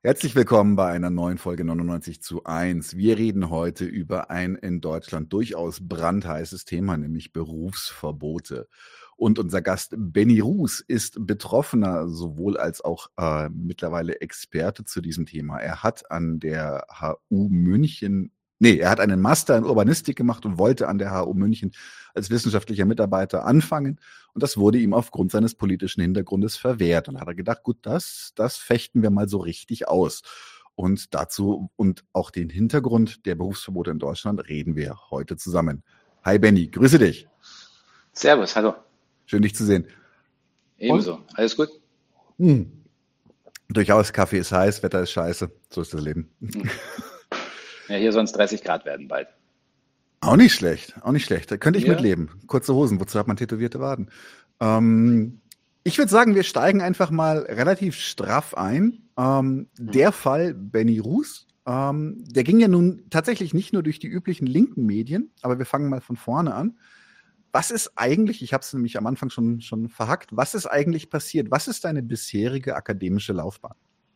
Herzlich willkommen bei einer neuen Folge 99:1. Wir reden heute über ein in Deutschland durchaus brandheißes Thema, nämlich Berufsverbote. Und unser Gast Benny Ruß ist Betroffener sowohl als auch mittlerweile Experte zu diesem Thema. Er hat an der HU München, er hat einen Master in Urbanistik gemacht und wollte an der HU München als wissenschaftlicher Mitarbeiter anfangen. Und das wurde ihm aufgrund seines politischen Hintergrundes verwehrt. Und da hat er gedacht, gut, das fechten wir mal so richtig aus. Und dazu und auch den Hintergrund der Berufsverbote in Deutschland reden wir heute zusammen. Hi Benny, grüße dich. Servus, hallo. Schön, dich zu sehen. Ebenso. Alles gut? Durchaus, Kaffee ist heiß, Wetter ist scheiße. So ist das Leben. Ja, hier sollen es 30 Grad werden bald. Auch nicht schlecht, auch nicht schlecht. Da könnte ich mitleben. Kurze Hosen, wozu hat man tätowierte Waden? Ich würde sagen, wir steigen einfach mal relativ straff ein. Der Fall Benny Ruß, der ging ja nun tatsächlich nicht nur durch die üblichen linken Medien, aber wir fangen mal von vorne an. Was ist eigentlich, ich habe es nämlich am Anfang schon verhackt, was ist eigentlich passiert? Was ist deine bisherige akademische Laufbahn?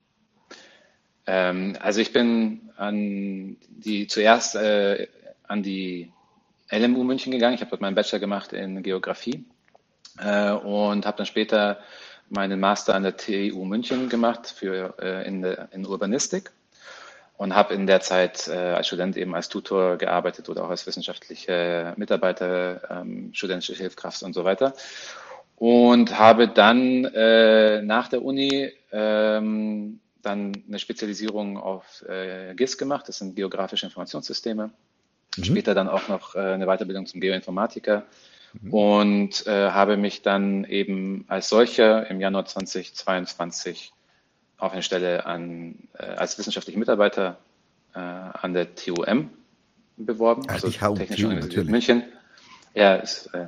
Also ich bin zuerst an die LMU München gegangen. Ich habe dort meinen Bachelor gemacht in Geografie und habe dann später meinen Master an der TU München gemacht in Urbanistik und habe in der Zeit als Student eben als Tutor gearbeitet oder auch als wissenschaftlicher Mitarbeiter, studentische Hilfskraft und so weiter. Und habe dann nach der Uni dann eine Spezialisierung auf GIS gemacht, das sind geografische Informationssysteme. Später dann auch noch eine Weiterbildung zum Geoinformatiker und habe mich dann eben als solcher im Januar 2022 auf eine Stelle als wissenschaftlicher Mitarbeiter an der TUM beworben, also Technische Universität München. Ja,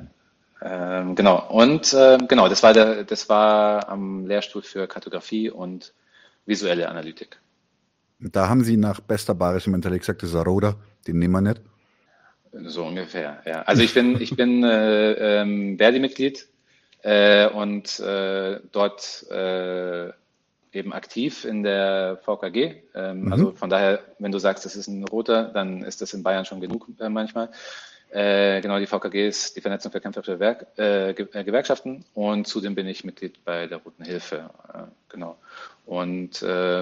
genau. Und genau, das war am Lehrstuhl für Kartografie und visuelle Analytik. Da haben Sie nach bester bayerischer Mentalität gesagt, das ist ein Roder, den nehmen wir nicht. So ungefähr, ja. Also ich bin Verdi-Mitglied und dort eben aktiv in der VKG. Also von daher, wenn du sagst, das ist ein roter, dann ist das in Bayern schon genug manchmal. Genau, die VKG ist die Vernetzung für kämpferische Gewerkschaften und zudem bin ich Mitglied bei der Roten Hilfe. Genau. Und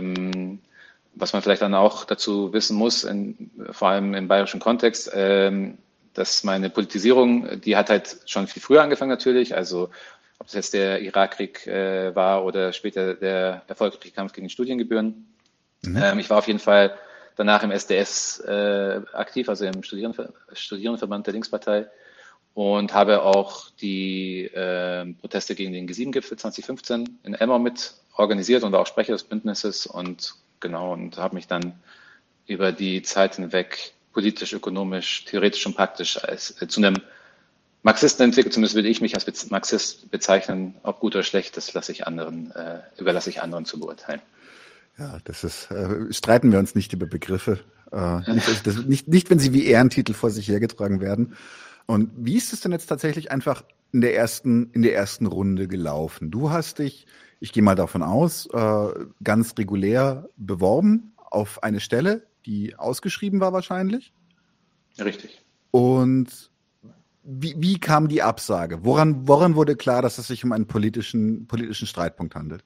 was man vielleicht dann auch dazu wissen muss, vor allem im bayerischen Kontext, dass meine Politisierung, die hat halt schon viel früher angefangen natürlich, also ob das jetzt der Irakkrieg war oder später der erfolgreiche Kampf gegen Studiengebühren. Ich war auf jeden Fall danach im SDS aktiv, also im Studierendenverband der Linkspartei und habe auch die Proteste gegen den G7-Gipfel 2015 in Elmau mit organisiert und war auch Sprecher des Bündnisses und habe mich dann über die Zeit hinweg politisch, ökonomisch, theoretisch und praktisch zu einem Marxisten entwickelt. Zumindest würde ich mich als Marxist bezeichnen. Ob gut oder schlecht, das überlasse ich anderen zu beurteilen. Ja, das ist, streiten wir uns nicht über Begriffe. Nicht, wenn sie wie Ehrentitel vor sich hergetragen werden. Und wie ist es denn jetzt tatsächlich einfach in der ersten Runde gelaufen? Du hast dich, ich gehe mal davon aus, ganz regulär beworben auf eine Stelle, die ausgeschrieben war wahrscheinlich. Richtig. Und wie kam die Absage? Woran wurde klar, dass es sich um einen politischen Streitpunkt handelt?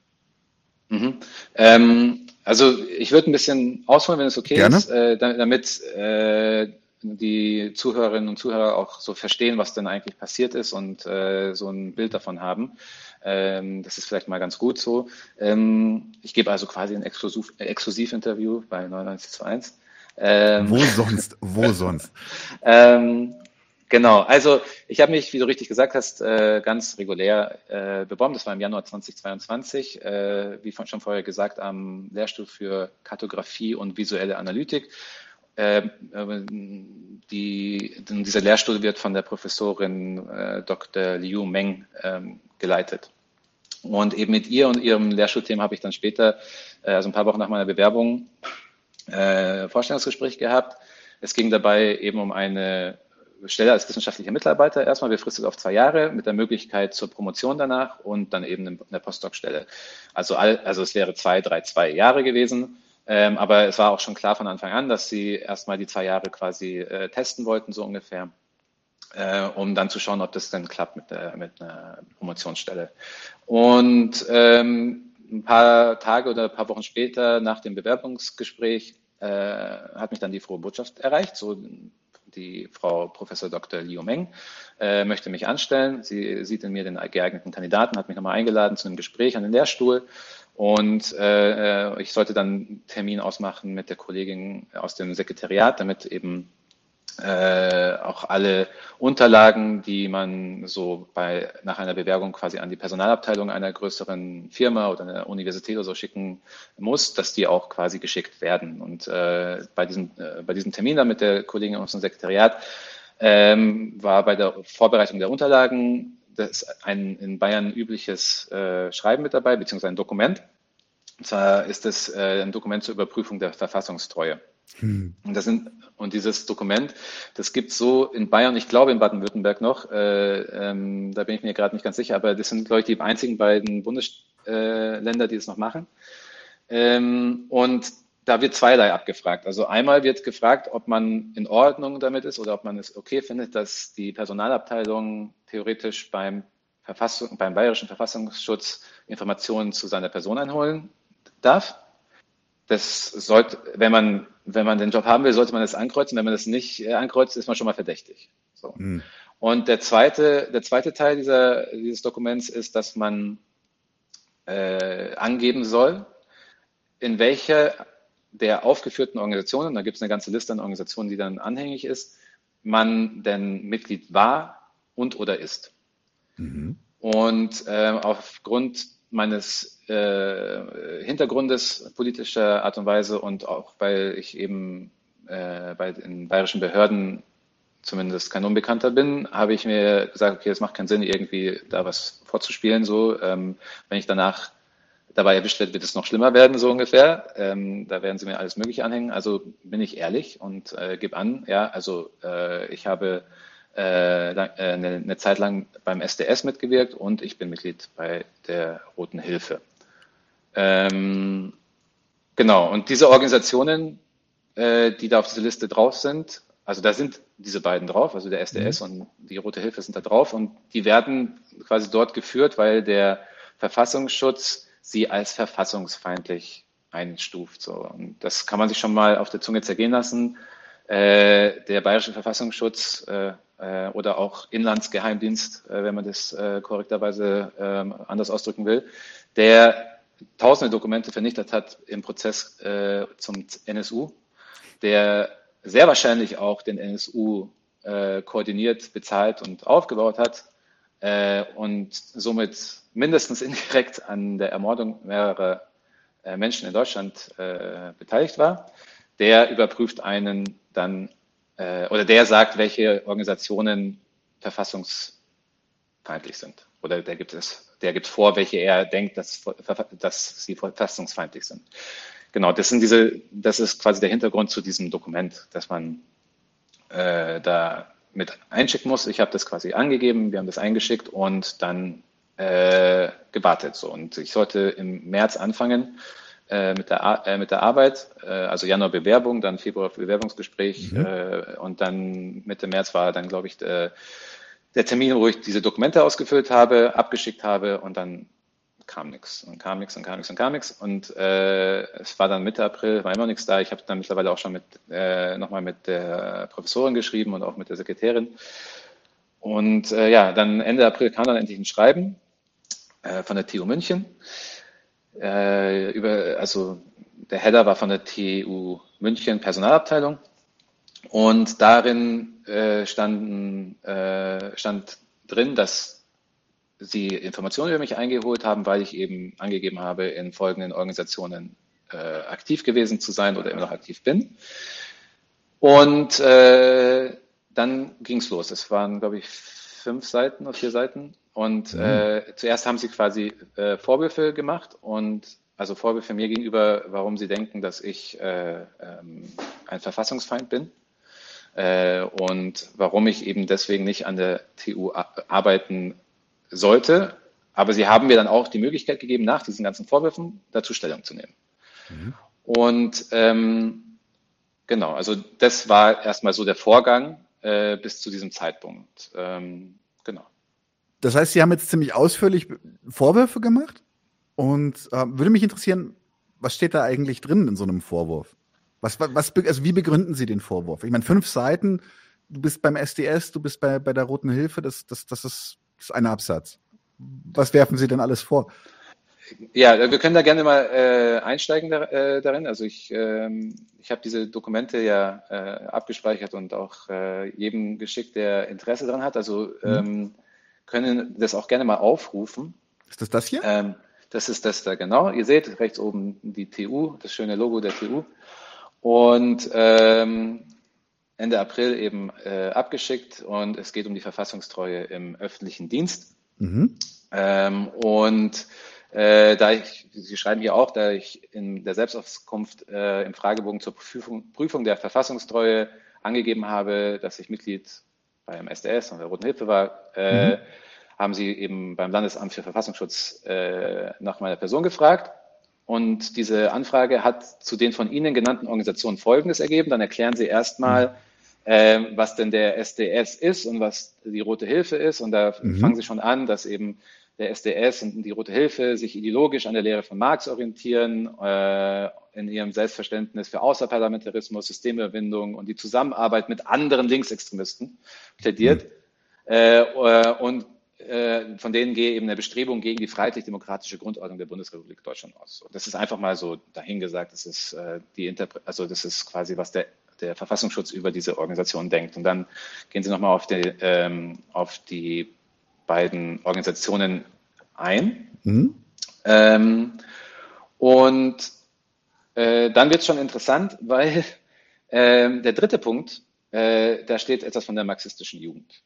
Also ich würde ein bisschen ausholen, wenn es okay Gerne. ist, damit die Zuhörerinnen und Zuhörer auch so verstehen, was denn eigentlich passiert ist und so ein Bild davon haben. Das ist vielleicht mal ganz gut so. Ich gebe also quasi ein Exklusivinterview bei 99:1. Wo sonst? Genau, also ich habe mich, wie du richtig gesagt hast, ganz regulär beworben. Das war im Januar 2022, wie schon vorher gesagt, am Lehrstuhl für Kartografie und visuelle Analytik. Dieser Lehrstuhl wird von der Professorin Dr. Liu Meng geleitet. Und eben mit ihr und ihrem Lehrstuhlthema habe ich dann später, also ein paar Wochen nach meiner Bewerbung, Vorstellungsgespräch gehabt. Es ging dabei eben um eine Stelle als wissenschaftlicher Mitarbeiter, erstmal befristet auf 2 Jahre mit der Möglichkeit zur Promotion danach und dann eben eine Postdoc-Stelle. Also es wäre 2 Jahre gewesen. Aber es war auch schon klar von Anfang an, dass sie erstmal die 2 Jahre quasi testen wollten, so ungefähr, um dann zu schauen, ob das dann klappt mit einer Promotionsstelle. Und ein paar Tage oder ein paar Wochen später nach dem Bewerbungsgespräch hat mich dann die frohe Botschaft erreicht. So, die Frau Professor Dr. Liu Meng möchte mich anstellen. Sie sieht in mir den geeigneten Kandidaten, hat mich nochmal eingeladen zu einem Gespräch an den Lehrstuhl. Und ich sollte dann einen Termin ausmachen mit der Kollegin aus dem Sekretariat, damit eben auch alle Unterlagen, die man so nach einer Bewerbung quasi an die Personalabteilung einer größeren Firma oder einer Universität oder so schicken muss, dass die auch quasi geschickt werden. Und bei diesem Termin dann mit der Kollegin aus dem Sekretariat war bei der Vorbereitung der Unterlagen ein in Bayern übliches Schreiben mit dabei, beziehungsweise ein Dokument. Und zwar ist es ein Dokument zur Überprüfung der Verfassungstreue. Und dieses Dokument, das gibt es so in Bayern, ich glaube in Baden-Württemberg noch, da bin ich mir gerade nicht ganz sicher, aber das sind, glaube ich, die einzigen beiden Bundesländer, die es noch machen. Und da wird zweierlei abgefragt. Also einmal wird gefragt, ob man in Ordnung damit ist oder ob man es okay findet, dass die Personalabteilung theoretisch beim Bayerischen Verfassungsschutz Informationen zu seiner Person einholen darf. Das sollte, wenn man den Job haben will, sollte man das ankreuzen. Wenn man das nicht ankreuzt, ist man schon mal verdächtig. So. Und der zweite Teil dieses Dokuments ist, dass man angeben soll, in welcher der aufgeführten Organisationen, da gibt es eine ganze Liste an Organisationen, die dann anhängig ist, man denn Mitglied war und oder ist. Und aufgrund meines Hintergrundes politischer Art und Weise und auch weil ich eben bei den bayerischen Behörden zumindest kein Unbekannter bin, habe ich mir gesagt, okay, es macht keinen Sinn, irgendwie da was vorzuspielen. So, wenn ich danach dabei erwischt werde, wird es noch schlimmer werden, so ungefähr. Da werden sie mir alles Mögliche anhängen. Also bin ich ehrlich und gebe an, ja, also ich habe eine Zeit lang beim SDS mitgewirkt und ich bin Mitglied bei der Roten Hilfe. Genau, und diese Organisationen, die da auf dieser Liste drauf sind, also da sind diese beiden drauf, also der SDS und die Rote Hilfe sind da drauf und die werden quasi dort geführt, weil der Verfassungsschutz sie als verfassungsfeindlich einstuft. So. Und das kann man sich schon mal auf der Zunge zergehen lassen. Der Bayerische Verfassungsschutz oder auch Inlandsgeheimdienst, wenn man das korrekterweise anders ausdrücken will, der tausende Dokumente vernichtet hat im Prozess zum NSU, der sehr wahrscheinlich auch den NSU koordiniert, bezahlt und aufgebaut hat und somit mindestens indirekt an der Ermordung mehrerer Menschen in Deutschland beteiligt war, der überprüft einen dann oder der sagt, welche Organisationen verfassungsfeindlich sind. Oder der gibt vor, welche er denkt, dass sie verfassungsfeindlich sind. Genau, das ist quasi der Hintergrund zu diesem Dokument, dass man da mit einschicken muss. Ich habe das quasi angegeben, wir haben das eingeschickt und dann gewartet. So. Und ich sollte im März anfangen mit der Arbeit, also Januar Bewerbung, dann Februar Bewerbungsgespräch und dann Mitte März war dann, glaube ich, der Termin, wo ich diese Dokumente ausgefüllt habe, abgeschickt habe und dann kam nichts und kam nichts und kam nichts und kam nichts und es war dann Mitte April, war immer nichts da. Ich habe dann mittlerweile auch schon nochmal mit der Professorin geschrieben und auch mit der Sekretärin und dann Ende April kam dann endlich ein Schreiben von der TU München. Also der Header war von der TU München Personalabteilung und darin stand drin, dass sie Informationen über mich eingeholt haben, weil ich eben angegeben habe, in folgenden Organisationen aktiv gewesen zu sein oder immer noch aktiv bin. Und dann ging es los. Es waren, glaube ich, 5 Seiten oder 4 Seiten. Und zuerst haben sie quasi Vorwürfe gemacht und also Vorwürfe mir gegenüber, warum sie denken, dass ich ein Verfassungsfeind bin und warum ich eben deswegen nicht an der TU arbeiten sollte. Aber sie haben mir dann auch die Möglichkeit gegeben, nach diesen ganzen Vorwürfen dazu Stellung zu nehmen. Und genau, also das war erstmal so der Vorgang bis zu diesem Zeitpunkt. Genau. Das heißt, Sie haben jetzt ziemlich ausführlich Vorwürfe gemacht und würde mich interessieren, was steht da eigentlich drin in so einem Vorwurf? Also wie begründen Sie den Vorwurf? Ich meine, 5 Seiten, du bist beim SDS, du bist bei der Roten Hilfe, das ist ein Absatz. Was werfen Sie denn alles vor? Ja, wir können da gerne mal einsteigen darin. Also ich habe diese Dokumente ja abgespeichert und auch jedem geschickt, der Interesse daran hat. Also können das auch gerne mal aufrufen. Ist das hier? Das ist das da, genau. Ihr seht rechts oben die TU, das schöne Logo der TU. Und Ende April eben abgeschickt und es geht um die Verfassungstreue im öffentlichen Dienst. Sie schreiben hier auch, da ich in der Selbstauskunft im Fragebogen zur Prüfung der Verfassungstreue angegeben habe, dass ich Mitglied beim SDS und der Roten Hilfe war, haben Sie eben beim Landesamt für Verfassungsschutz nach meiner Person gefragt. Und diese Anfrage hat zu den von Ihnen genannten Organisationen Folgendes ergeben. Dann erklären Sie erstmal, was denn der SDS ist und was die Rote Hilfe ist. Und da fangen Sie schon an, dass eben der SDS und die Rote Hilfe sich ideologisch an der Lehre von Marx orientieren, in ihrem Selbstverständnis für Außerparlamentarismus, Systemüberwindung und die Zusammenarbeit mit anderen Linksextremisten plädiert. Und von denen gehe eben eine Bestrebung gegen die freiheitlich-demokratische Grundordnung der Bundesrepublik Deutschland aus. Und das ist einfach mal so dahingesagt, das ist das ist quasi, was der Verfassungsschutz über diese Organisation denkt. Und dann gehen Sie nochmal auf die beiden Organisationen ein. Dann wird es schon interessant, weil der dritte Punkt, da steht etwas von der marxistischen Jugend.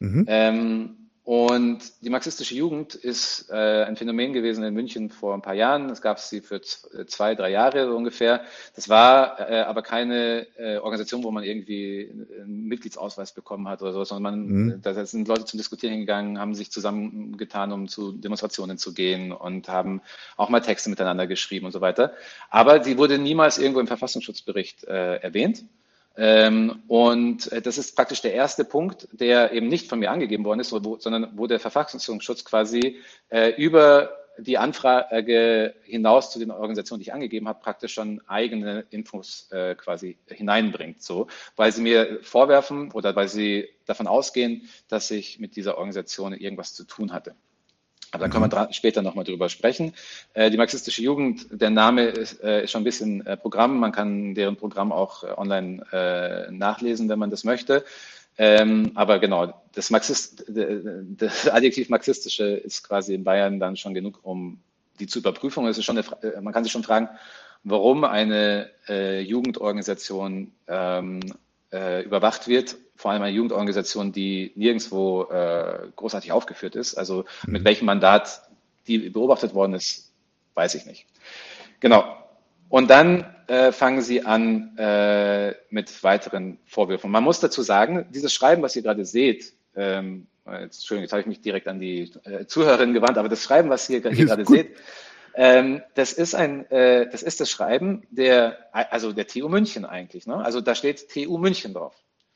Und die marxistische Jugend ist ein Phänomen gewesen in München vor ein paar Jahren. Es gab sie für 2-3 Jahre ungefähr. Das war aber keine Organisation, wo man irgendwie einen Mitgliedsausweis bekommen hat oder so, sondern da sind Leute zum Diskutieren hingegangen, haben sich zusammengetan, um zu Demonstrationen zu gehen und haben auch mal Texte miteinander geschrieben und so weiter. Aber sie wurde niemals irgendwo im Verfassungsschutzbericht erwähnt. Und das ist praktisch der erste Punkt, der eben nicht von mir angegeben worden ist, sondern wo der Verfassungsschutz quasi über die Anfrage hinaus zu den Organisationen, die ich angegeben habe, praktisch schon eigene Infos quasi hineinbringt, so, weil sie mir vorwerfen oder weil sie davon ausgehen, dass ich mit dieser Organisation irgendwas zu tun hatte. Aber da können wir später nochmal drüber sprechen. Die marxistische Jugend, der Name ist schon ein bisschen Programm. Man kann deren Programm auch online nachlesen, wenn man das möchte. Aber genau, das Adjektiv marxistische ist quasi in Bayern dann schon genug, um die zu überprüfen. Es ist schon man kann sich schon fragen, warum eine Jugendorganisation überwacht wird, vor allem eine Jugendorganisation, die nirgendwo großartig aufgeführt ist. Also mit welchem Mandat die beobachtet worden ist, weiß ich nicht. Genau. Und dann fangen sie an mit weiteren Vorwürfen. Man muss dazu sagen, dieses Schreiben, was ihr gerade seht, Entschuldigung, jetzt habe ich mich direkt an die Zuhörerin gewandt, aber das Schreiben, was ihr hier gerade seht, das ist das Schreiben der TU München eigentlich. Ne? Also da steht TU München drauf.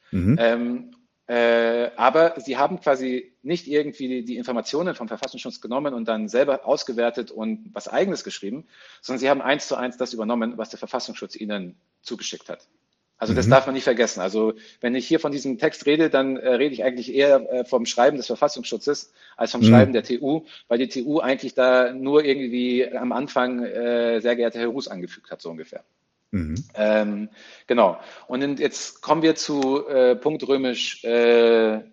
Aber sie haben quasi nicht irgendwie die Informationen vom Verfassungsschutz genommen und dann selber ausgewertet und was Eigenes geschrieben, sondern sie haben 1:1 das übernommen, was der Verfassungsschutz ihnen zugeschickt hat. Also das darf man nicht vergessen. Also wenn ich hier von diesem Text rede, dann rede ich eigentlich eher vom Schreiben des Verfassungsschutzes als vom Schreiben der TU, weil die TU eigentlich da nur irgendwie am Anfang sehr geehrter Herr Ruß angefügt hat, so ungefähr. Genau. Und jetzt kommen wir zu Punkt römisch 2.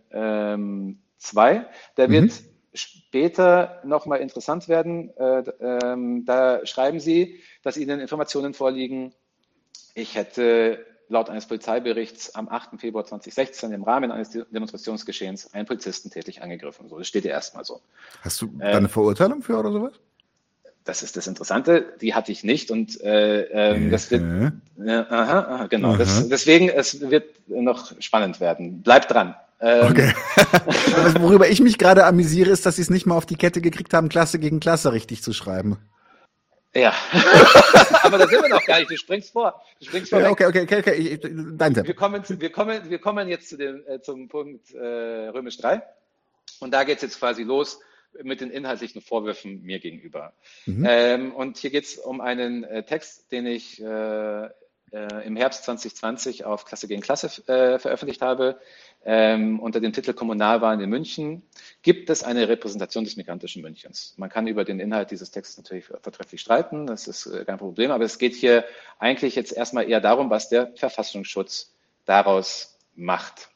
Der wird später nochmal interessant werden. Da schreiben Sie, dass Ihnen Informationen vorliegen. Ich hätte laut eines Polizeiberichts am 8. Februar 2016 im Rahmen eines Demonstrationsgeschehens einen Polizisten tätlich angegriffen. So, das steht ja erstmal so. Hast du da eine Verurteilung für oder sowas? Das ist das Interessante, die hatte ich nicht und das wird, genau, deswegen, es wird noch spannend werden. Bleibt dran. Okay. Worüber ich mich gerade amüsiere, ist, dass sie es nicht mal auf die Kette gekriegt haben, Klasse gegen Klasse richtig zu schreiben. Ja, aber da sind wir noch gar nicht. Du springst vor. Ja, okay. Dein Tipp. Wir kommen jetzt zum Punkt Römisch 3. Und da geht es jetzt quasi los mit den inhaltlichen Vorwürfen mir gegenüber. Und hier geht es um einen Text, den ich im Herbst 2020 auf Klasse gegen Klasse veröffentlicht habe, unter dem Titel Kommunalwahlen in München. Gibt es eine Repräsentation des migrantischen Münchens? Man kann über den Inhalt dieses Textes natürlich vortrefflich streiten, das ist kein Problem, aber es geht hier eigentlich jetzt erstmal eher darum, was der Verfassungsschutz daraus macht.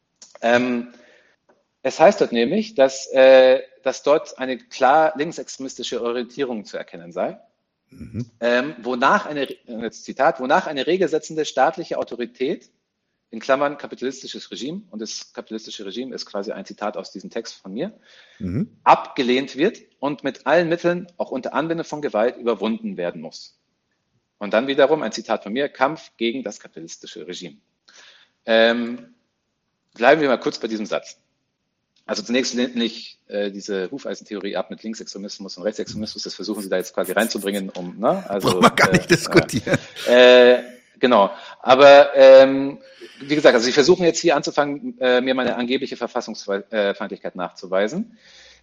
Es heißt dort nämlich, dass dort eine klar linksextremistische Orientierung zu erkennen sei, wonach eine regelsetzende staatliche Autorität, in Klammern kapitalistisches Regime, und das kapitalistische Regime ist quasi ein Zitat aus diesem Text von mir, abgelehnt wird und mit allen Mitteln, auch unter Anwendung von Gewalt, überwunden werden muss. Und dann wiederum ein Zitat von mir, Kampf gegen das kapitalistische Regime. Bleiben wir mal kurz bei diesem Satz. Also zunächst lehnt nicht diese Hufeisentheorie ab mit Linksextremismus und Rechtsextremismus, das versuchen Sie da jetzt quasi reinzubringen, braucht man gar nicht diskutieren. Genau, aber wie gesagt, also Sie versuchen jetzt hier anzufangen, mir meine angebliche Verfassungsfeindlichkeit nachzuweisen.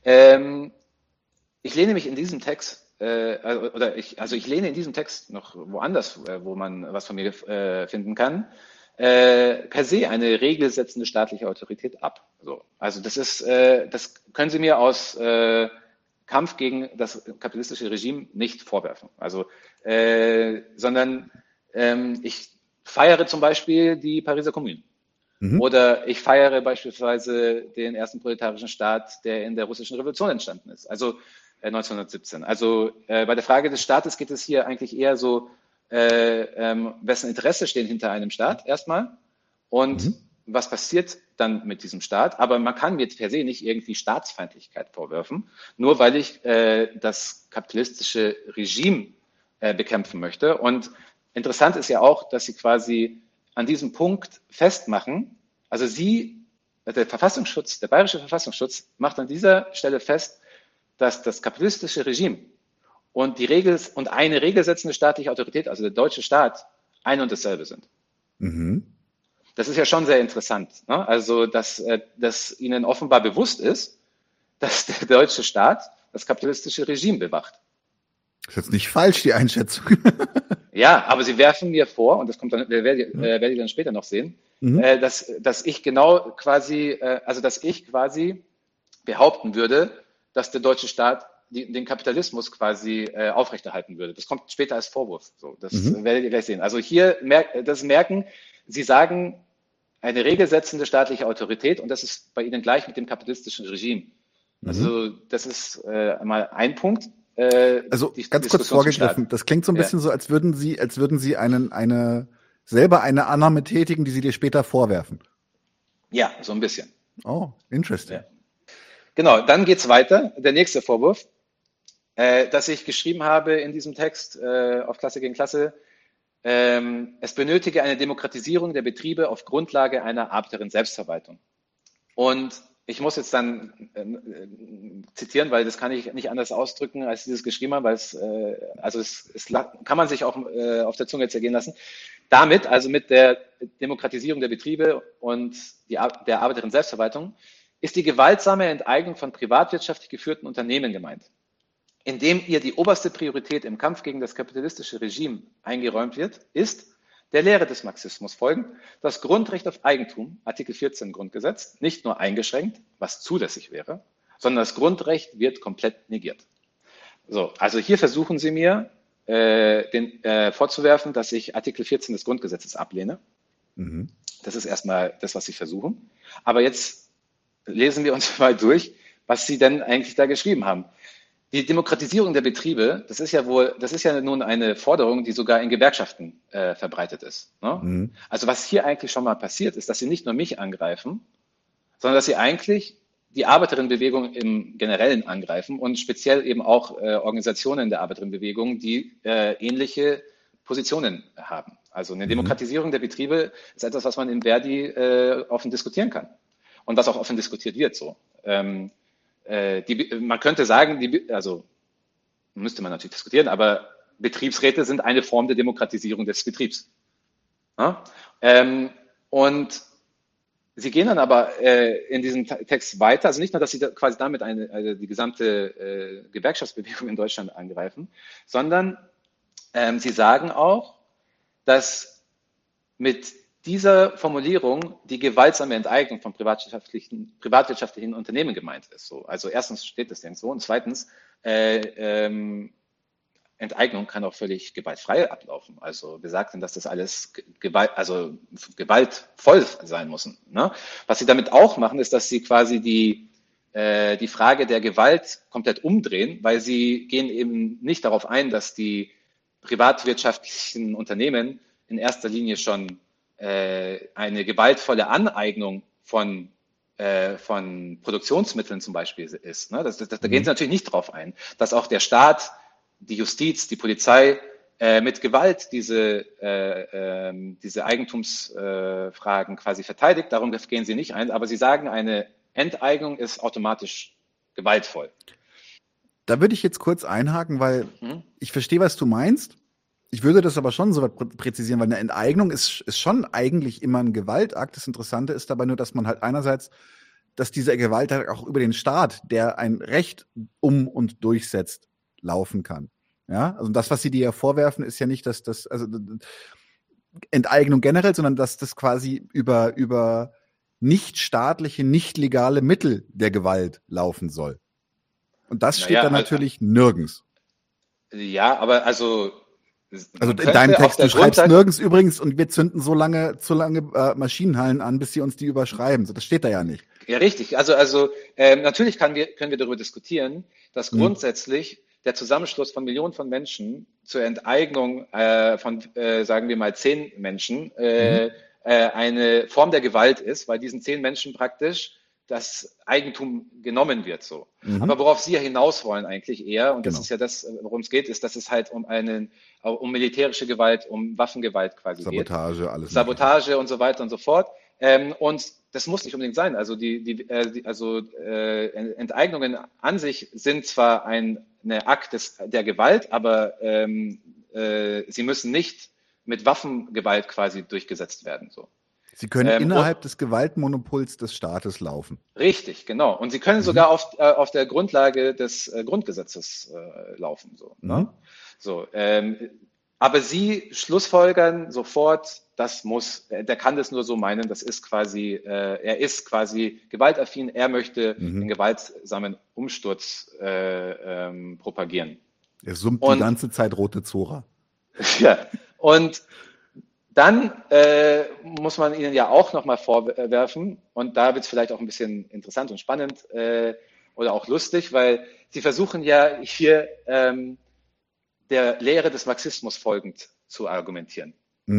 Ich lehne mich in diesem Text, ich lehne in diesem Text noch woanders, wo man was von mir finden kann, per se eine regelsetzende staatliche Autorität ab. So. Also das können Sie mir aus Kampf gegen das kapitalistische Regime nicht vorwerfen. Also, sondern ich feiere zum Beispiel die Pariser Kommune. Oder ich feiere beispielsweise den ersten proletarischen Staat, der in der russischen Revolution entstanden ist, also 1917. Also bei der Frage des Staates geht es hier eigentlich eher so, wessen Interesse stehen hinter einem Staat erstmal und was passiert dann mit diesem Staat. Aber man kann mir per se nicht irgendwie Staatsfeindlichkeit vorwerfen, nur weil ich das kapitalistische Regime bekämpfen möchte. Und interessant ist ja auch, dass Sie quasi an diesem Punkt festmachen, also der Verfassungsschutz, der bayerische Verfassungsschutz macht an dieser Stelle fest, dass das kapitalistische Regime und eine regelsetzende staatliche Autorität, also der deutsche Staat, ein und dasselbe sind. Das ist ja schon sehr interessant. Ne? Also, dass Ihnen offenbar bewusst ist, dass der deutsche Staat das kapitalistische Regime bewacht. Das ist jetzt nicht falsch, die Einschätzung. Ja, aber Sie werfen mir vor, und das kommt dann, werde ich dann später noch sehen, dass ich quasi behaupten würde, dass der deutsche Staat den Kapitalismus quasi aufrechterhalten würde. Das kommt später als Vorwurf. So, das werdet ihr gleich sehen. Also hier merken, Sie sagen eine regelsetzende staatliche Autorität und das ist bei Ihnen gleich mit dem kapitalistischen Regime. Also das ist mal ein Punkt. Also ganz kurz vorgegriffen, das klingt so ein bisschen so, als würden Sie selber eine Annahme tätigen, die Sie dir später vorwerfen. Ja, so ein bisschen. Oh, interesting. Ja. Genau, dann geht's weiter. Der nächste Vorwurf, dass ich geschrieben habe in diesem Text auf Klasse gegen Klasse, es benötige eine Demokratisierung der Betriebe auf Grundlage einer Arbeiterin-Selbstverwaltung. Und ich muss jetzt dann zitieren, weil das kann ich nicht anders ausdrücken, als dieses geschrieben haben, weil es kann man sich auch auf der Zunge zergehen lassen. Damit, also mit der Demokratisierung der Betriebe und der Arbeiterin-Selbstverwaltung, ist die gewaltsame Enteignung von privatwirtschaftlich geführten Unternehmen gemeint, indem ihr die oberste Priorität im Kampf gegen das kapitalistische Regime eingeräumt wird, ist der Lehre des Marxismus folgend das Grundrecht auf Eigentum, Artikel 14 Grundgesetz, nicht nur eingeschränkt, was zulässig wäre, sondern das Grundrecht wird komplett negiert. So, also hier versuchen Sie mir vorzuwerfen, dass ich Artikel 14 des Grundgesetzes ablehne. Das ist erstmal das, was Sie versuchen. Aber jetzt lesen wir uns mal durch, was Sie denn eigentlich da geschrieben haben. Die Demokratisierung der Betriebe, das ist ja nun eine Forderung, die sogar in Gewerkschaften verbreitet ist. Ne? Also was hier eigentlich schon mal passiert ist, dass Sie nicht nur mich angreifen, sondern dass Sie eigentlich die Arbeiterinnenbewegung im Generellen angreifen und speziell eben auch Organisationen der Arbeiterinnenbewegung, die ähnliche Positionen haben. Also eine Demokratisierung der Betriebe ist etwas, was man in Verdi offen diskutieren kann und was auch offen diskutiert wird. So. Man könnte sagen, also müsste man natürlich diskutieren, aber Betriebsräte sind eine Form der Demokratisierung des Betriebs. Ja? Und sie gehen dann aber in diesem Text weiter, also nicht nur, dass sie quasi damit die gesamte Gewerkschaftsbewegung in Deutschland angreifen, sondern sie sagen auch, dass mit dieser Formulierung die gewaltsame Enteignung von privatwirtschaftlichen Unternehmen gemeint ist. So. Also erstens steht das so und zweitens Enteignung kann auch völlig gewaltfrei ablaufen. Also wir sagten, dass das alles gewaltvoll sein muss. Ne? Was sie damit auch machen, ist, dass sie quasi die Frage der Gewalt komplett umdrehen, weil sie gehen eben nicht darauf ein, dass die privatwirtschaftlichen Unternehmen in erster Linie schon eine gewaltvolle Aneignung von Produktionsmitteln zum Beispiel ist. Ne? Da gehen sie natürlich nicht drauf ein, dass auch der Staat, die Justiz, die Polizei mit Gewalt diese Eigentumsfragen quasi verteidigt. Darum gehen sie nicht ein, aber sie sagen, eine Enteignung ist automatisch gewaltvoll. Da würde ich jetzt kurz einhaken, weil ich verstehe, was du meinst. Ich würde das aber schon so weit präzisieren, weil eine Enteignung ist schon eigentlich immer ein Gewaltakt. Das Interessante ist dabei nur, dass man halt einerseits, dass dieser Gewaltakt auch über den Staat, der ein Recht und durchsetzt, laufen kann. Ja, also das, was sie dir ja vorwerfen, ist ja nicht, dass das, also Enteignung generell, sondern dass das quasi über nicht staatliche, nicht legale Mittel der Gewalt laufen soll. Und das steht da natürlich nirgends. Ja, aber also in deinem Text, du schreibst nirgends übrigens, und wir zünden so lange Maschinenhallen an, bis sie uns die überschreiben. So, das steht da ja nicht. Ja, richtig. Also natürlich können wir darüber diskutieren, dass grundsätzlich der Zusammenschluss von Millionen von Menschen zur Enteignung von, sagen wir mal, 10 Menschen eine Form der Gewalt ist, weil diesen 10 Menschen praktisch das Eigentum genommen wird. So. Aber worauf Sie ja hinaus wollen eigentlich eher, und das ist ja das, worum es geht, ist, dass es halt um militärische Gewalt, um Waffengewalt quasi Sabotage, geht. alles. Sabotage und so weiter und so fort. Und das muss nicht unbedingt sein. Also Enteignungen an sich sind zwar eine Akt der Gewalt, aber sie müssen nicht mit Waffengewalt quasi durchgesetzt werden. So. Sie können innerhalb des Gewaltmonopols des Staates laufen. Richtig, genau. Und sie können sogar auf der Grundlage des Grundgesetzes laufen. So, ne? So, aber Sie schlussfolgern sofort, der kann das nur so meinen, das ist quasi, er ist quasi gewaltaffin, er möchte den gewaltsamen Umsturz propagieren. Er summt die ganze Zeit Rote Zora. Ja, und dann muss man ihnen ja auch nochmal vorwerfen, und da wird es vielleicht auch ein bisschen interessant und spannend oder auch lustig, weil sie versuchen ja hier der Lehre des Marxismus folgend zu argumentieren.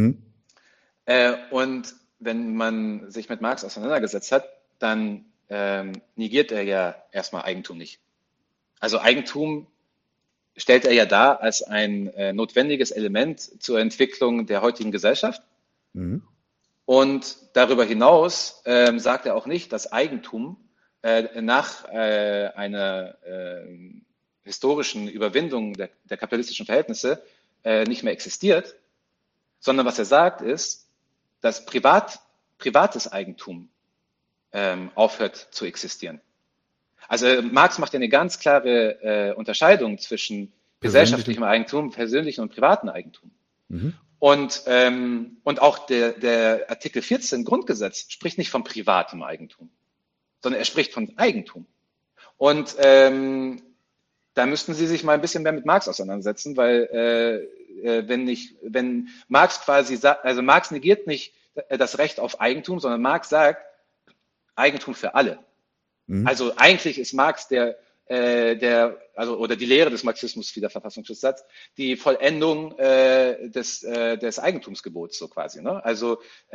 Und wenn man sich mit Marx auseinandergesetzt hat, dann negiert er ja erstmal Eigentum nicht. Also Eigentum stellt er ja dar als ein notwendiges Element zur Entwicklung der heutigen Gesellschaft. Und darüber hinaus sagt er auch nicht, dass Eigentum nach einer historischen Überwindung der kapitalistischen Verhältnisse nicht mehr existiert, sondern was er sagt ist, dass privates Eigentum aufhört zu existieren. Also Marx macht ja eine ganz klare Unterscheidung zwischen gesellschaftlichem Eigentum, persönlichem und privatem Eigentum. Und auch der Artikel 14 Grundgesetz spricht nicht von privatem Eigentum, sondern er spricht von Eigentum. Und da müssten Sie sich mal ein bisschen mehr mit Marx auseinandersetzen, weil wenn Marx quasi sagt, also Marx negiert nicht das Recht auf Eigentum, sondern Marx sagt Eigentum für alle. Also eigentlich ist Marx oder die Lehre des Marxismus, wie der Verfassungsschutzsatz, die Vollendung des Eigentumsgebots so quasi. Ne? Also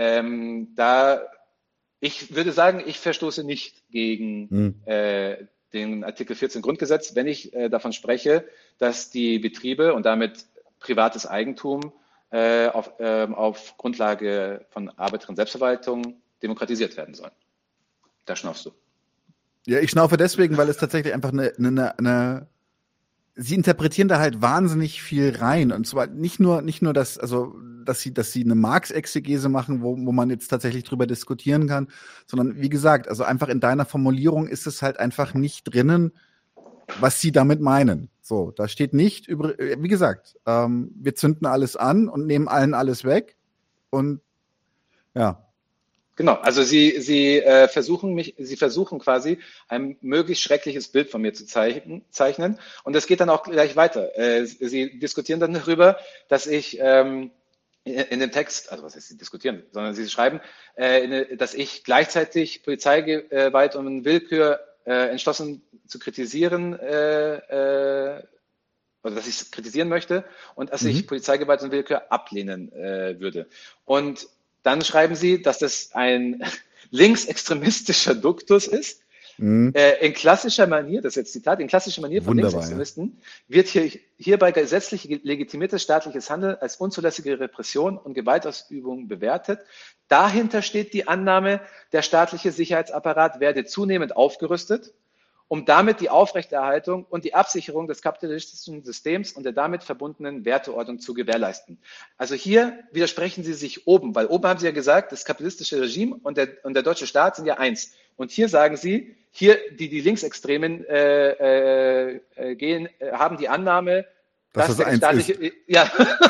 ich würde sagen, ich verstoße nicht gegen den Artikel 14 Grundgesetz, wenn ich davon spreche, dass die Betriebe und damit privates Eigentum auf Grundlage von Arbeiterinnen Selbstverwaltung demokratisiert werden sollen. Da schnaufst du. Ja, ich schnaufe deswegen, weil es tatsächlich einfach eine sie interpretieren da halt wahnsinnig viel rein. Und zwar nicht nur das, also, dass sie eine Marx-Exegese machen, wo man jetzt tatsächlich drüber diskutieren kann, sondern wie gesagt, also einfach in deiner Formulierung ist es halt einfach nicht drinnen, was sie damit meinen. So, da steht nicht wie gesagt, wir zünden alles an und nehmen allen alles weg. Und ja. Genau, also Sie versuchen quasi ein möglichst schreckliches Bild von mir zu zeichnen. Und das geht dann auch gleich weiter. Sie diskutieren dann darüber, dass ich in dem Text, also was heißt Sie diskutieren, sondern Sie schreiben, dass ich gleichzeitig Polizeigewalt und Willkür entschlossen zu kritisieren oder dass ich es kritisieren möchte und dass ich Polizeigewalt und Willkür ablehnen würde. Und dann schreiben Sie, dass das ein linksextremistischer Duktus ist. In klassischer Manier, das ist jetzt Zitat, in klassischer Manier von Wunderbar, Linksextremisten wird hierbei gesetzlich legitimiertes staatliches Handeln als unzulässige Repression und Gewaltausübung bewertet. Dahinter steht die Annahme, der staatliche Sicherheitsapparat werde zunehmend aufgerüstet, um damit die Aufrechterhaltung und die Absicherung des kapitalistischen Systems und der damit verbundenen Werteordnung zu gewährleisten. Also hier widersprechen Sie sich oben, weil oben haben Sie ja gesagt, das kapitalistische Regime und der deutsche Staat sind ja eins. Und hier sagen Sie, hier die Linksextremen haben die Annahme, dass der staatliche... Ja.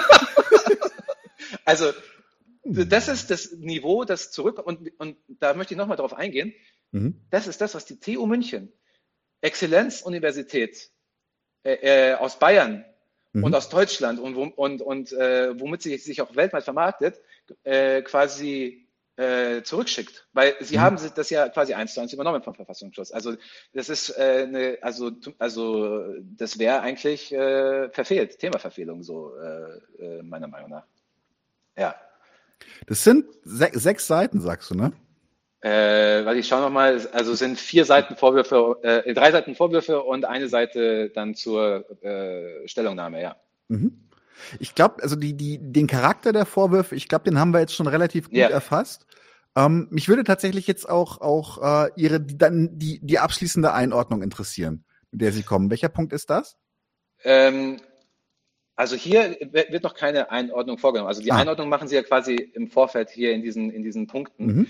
Also das ist das Niveau, das zurück... Und da möchte ich nochmal drauf eingehen. Das ist das, was die TU München, Exzellenzuniversität aus Bayern und aus Deutschland und womit sie sich auch weltweit vermarktet, quasi zurückschickt, weil sie haben das ja quasi 1:1 übernommen vom Verfassungsschutz. Also das ist das wäre eigentlich verfehlt, Themaverfehlung so meiner Meinung nach. Ja. Das sind 6 Seiten, sagst du, ne? Weil ich schaue nochmal, also es sind 3 Seiten Vorwürfe und eine Seite dann zur Stellungnahme, ja. Ich glaube, also den Charakter der Vorwürfe, ich glaube, den haben wir jetzt schon relativ gut erfasst. Mich würde tatsächlich jetzt auch die abschließende Einordnung interessieren, mit der Sie kommen. Welcher Punkt ist das? Also hier wird noch keine Einordnung vorgenommen. Also die Einordnung machen Sie ja quasi im Vorfeld hier in diesen Punkten.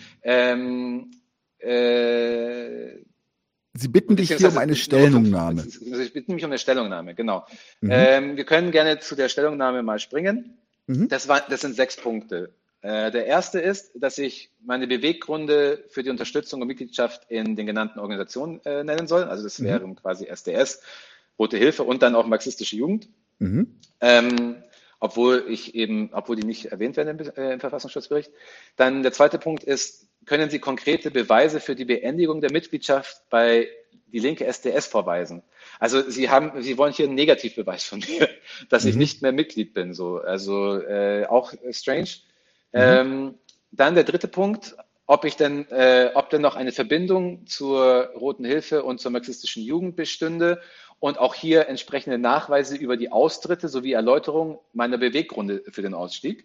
Sie bitten dich hier um eine Stellungnahme. Sie bitten mich um eine Stellungnahme, genau. Wir können gerne zu der Stellungnahme mal springen. Das sind 6 Punkte. Der erste ist, dass ich meine Beweggründe für die Unterstützung und Mitgliedschaft in den genannten Organisationen nennen soll. Also das wären quasi SDS, Rote Hilfe und dann auch marxistische Jugend. Obwohl die nicht erwähnt werden im Verfassungsschutzbericht. Dann der zweite Punkt ist, können Sie konkrete Beweise für die Beendigung der Mitgliedschaft bei die linke SDS vorweisen? Also Sie wollen hier einen Negativbeweis von mir, dass ich nicht mehr Mitglied bin. So. Also auch strange. Dann der dritte Punkt, ob denn noch eine Verbindung zur Roten Hilfe und zur marxistischen Jugend bestünde und auch hier entsprechende Nachweise über die Austritte sowie Erläuterung meiner Beweggründe für den Ausstieg.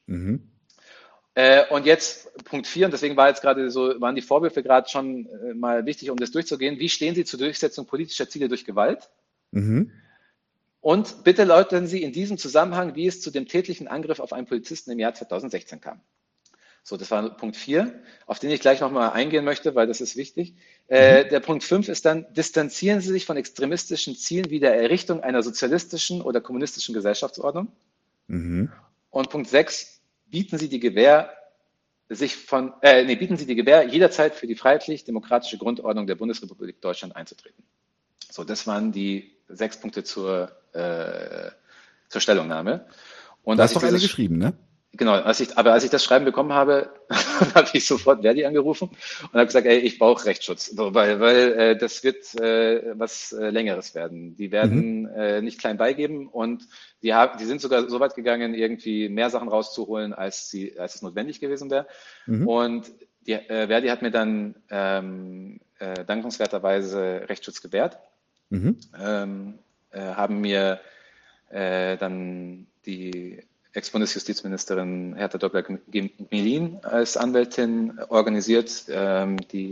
Und jetzt Punkt 4, und deswegen waren die Vorwürfe gerade schon mal wichtig, um das durchzugehen. Wie stehen Sie zur Durchsetzung politischer Ziele durch Gewalt? Und bitte erläutern Sie in diesem Zusammenhang, wie es zu dem tätlichen Angriff auf einen Polizisten im Jahr 2016 kam. So, das war Punkt 4, auf den ich gleich nochmal eingehen möchte, weil das ist wichtig. Der Punkt 5 ist dann, distanzieren Sie sich von extremistischen Zielen wie der Errichtung einer sozialistischen oder kommunistischen Gesellschaftsordnung. Und Punkt 6, bieten Sie die Gewähr jederzeit für die freiheitlich-demokratische Grundordnung der Bundesrepublik Deutschland einzutreten. So, das waren die 6 Punkte zur Stellungnahme. Und du hast doch eine geschrieben, ne? Genau, als ich das Schreiben bekommen habe, habe ich sofort Verdi angerufen und habe gesagt, ich brauche Rechtsschutz, weil das wird was Längeres werden. Die werden nicht klein beigeben und die sind sogar so weit gegangen, irgendwie mehr Sachen rauszuholen, als es notwendig gewesen wäre. Und Verdi hat mir dann dankenswerterweise Rechtsschutz gewährt, haben mir dann die Ex-Bundesjustizministerin Herta Doppler-Gmelin als Anwältin organisiert, die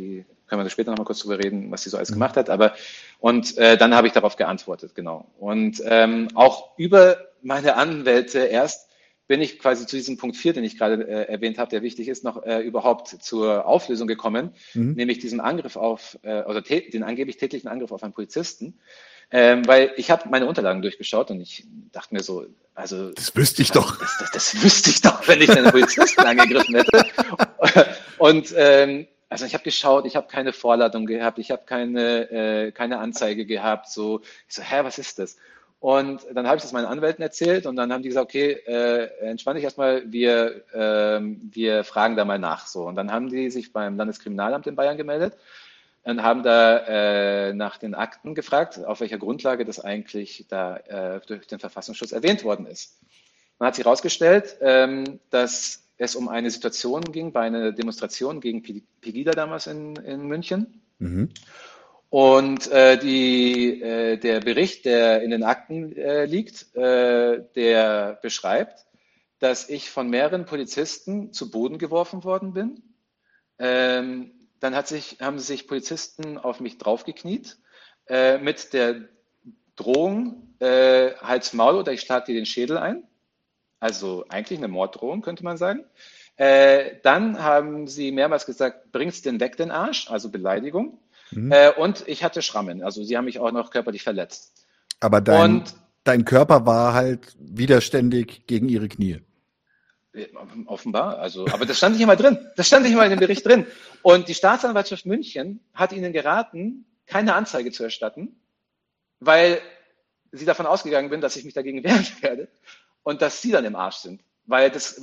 können wir später nochmal kurz drüber reden, was sie so alles gemacht hat. Und dann habe ich darauf geantwortet, genau. Und auch über meine Anwälte erst bin ich quasi zu diesem Punkt 4, den ich gerade erwähnt habe, der wichtig ist, noch überhaupt zur Auflösung gekommen, nämlich diesem Angriff auf, oder den angeblich tätlichen Angriff auf einen Polizisten. Weil ich habe meine Unterlagen durchgeschaut und ich dachte mir so, also das wüsste ich doch. Das wüsste ich doch, wenn ich einen Polizisten angegriffen hätte. Und also ich habe geschaut, ich habe keine Vorladung gehabt, ich habe keine Anzeige gehabt. So, ich so, was ist das? Und dann habe ich das meinen Anwälten erzählt und dann haben die gesagt, okay, entspann dich erstmal, wir fragen da mal nach. So. Und dann haben die sich beim Landeskriminalamt in Bayern gemeldet und haben da nach den Akten gefragt, auf welcher Grundlage das eigentlich da durch den Verfassungsschutz erwähnt worden ist. Dann hat sich herausgestellt, dass es um eine Situation ging bei einer Demonstration gegen Pegida damals in München. Und der Bericht, der in den Akten liegt, der beschreibt, dass ich von mehreren Polizisten zu Boden geworfen worden bin. Dann haben sich Polizisten auf mich draufgekniet mit der Drohung, Hals, Maul oder ich schlage dir den Schädel ein. Also eigentlich eine Morddrohung, könnte man sagen. Dann haben sie mehrmals gesagt, bring's den weg, den Arsch, also Beleidigung. Und ich hatte Schrammen, also sie haben mich auch noch körperlich verletzt. Aber dein Körper war halt widerständig gegen ihre Knie. Offenbar, aber das stand nicht immer drin. Das stand nicht immer in dem Bericht drin. Und die Staatsanwaltschaft München hat ihnen geraten, keine Anzeige zu erstatten, weil sie davon ausgegangen bin, dass ich mich dagegen wehren werde und dass sie dann im Arsch sind. Weil das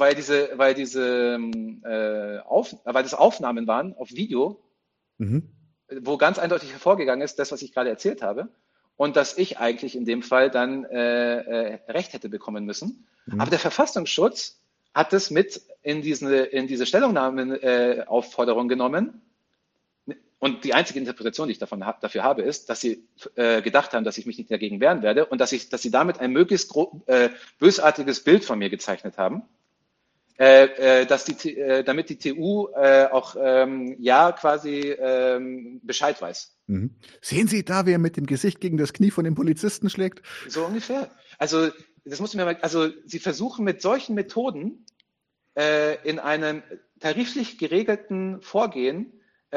Aufnahmen waren auf Video, wo ganz eindeutig hervorgegangen ist, das, was ich gerade erzählt habe, und dass ich eigentlich in dem Fall dann Recht hätte bekommen müssen. Aber der Verfassungsschutz hat es mit in diese Stellungnahmenaufforderung genommen. Und die einzige Interpretation, die ich dafür habe, ist, dass sie gedacht haben, dass ich mich nicht dagegen wehren werde und dass sie damit ein möglichst bösartiges Bild von mir gezeichnet haben, damit die TU auch quasi Bescheid weiß. Sehen Sie da, wer mit dem Gesicht gegen das Knie von dem Polizisten schlägt? So ungefähr. Also das musst du mir mal. Also sie versuchen mit solchen Methoden in einem tariflich geregelten Vorgehen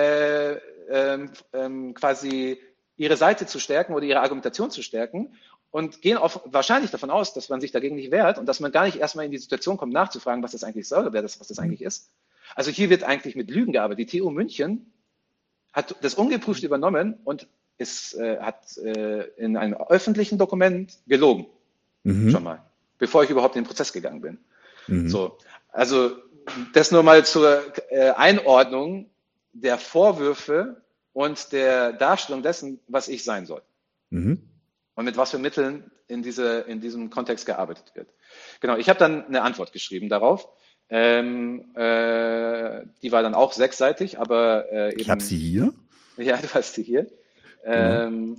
quasi ihre Seite zu stärken oder ihre Argumentation zu stärken und gehen wahrscheinlich davon aus, dass man sich dagegen nicht wehrt und dass man gar nicht erstmal in die Situation kommt, nachzufragen, was das eigentlich soll oder was das eigentlich ist. Also hier wird eigentlich mit Lügen gearbeitet. Die TU München hat das ungeprüft übernommen und hat in einem öffentlichen Dokument gelogen. Schon mal, bevor ich überhaupt in den Prozess gegangen bin. So, also das nur mal zur Einordnung der Vorwürfe und der Darstellung dessen, was ich sein soll. Und mit was für Mitteln in diesem Kontext gearbeitet wird. Genau, ich habe dann eine Antwort geschrieben darauf. Die war dann auch 6-seitig, aber eben, ich habe sie hier. Ja, du hast sie hier. Genau.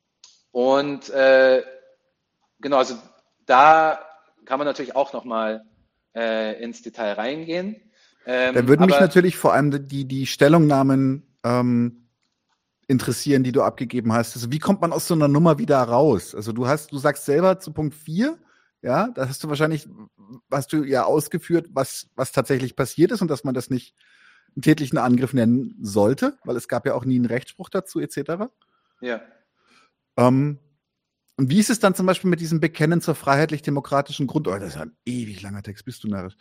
Genau, also da kann man natürlich auch nochmal ins Detail reingehen. Da würden mich natürlich vor allem die Stellungnahmen interessieren, die du abgegeben hast. Also wie kommt man aus so einer Nummer wieder raus? Also du sagst selber zu Punkt 4, ja, da hast du ja ausgeführt, was tatsächlich passiert ist und dass man das nicht einen tätlichen Angriff nennen sollte, weil es gab ja auch nie einen Rechtsspruch dazu, etc. Ja. Und wie ist es dann zum Beispiel mit diesem Bekennen zur freiheitlich-demokratischen Grundordnung? Das ist ein ewig langer Text, bist du narrisch.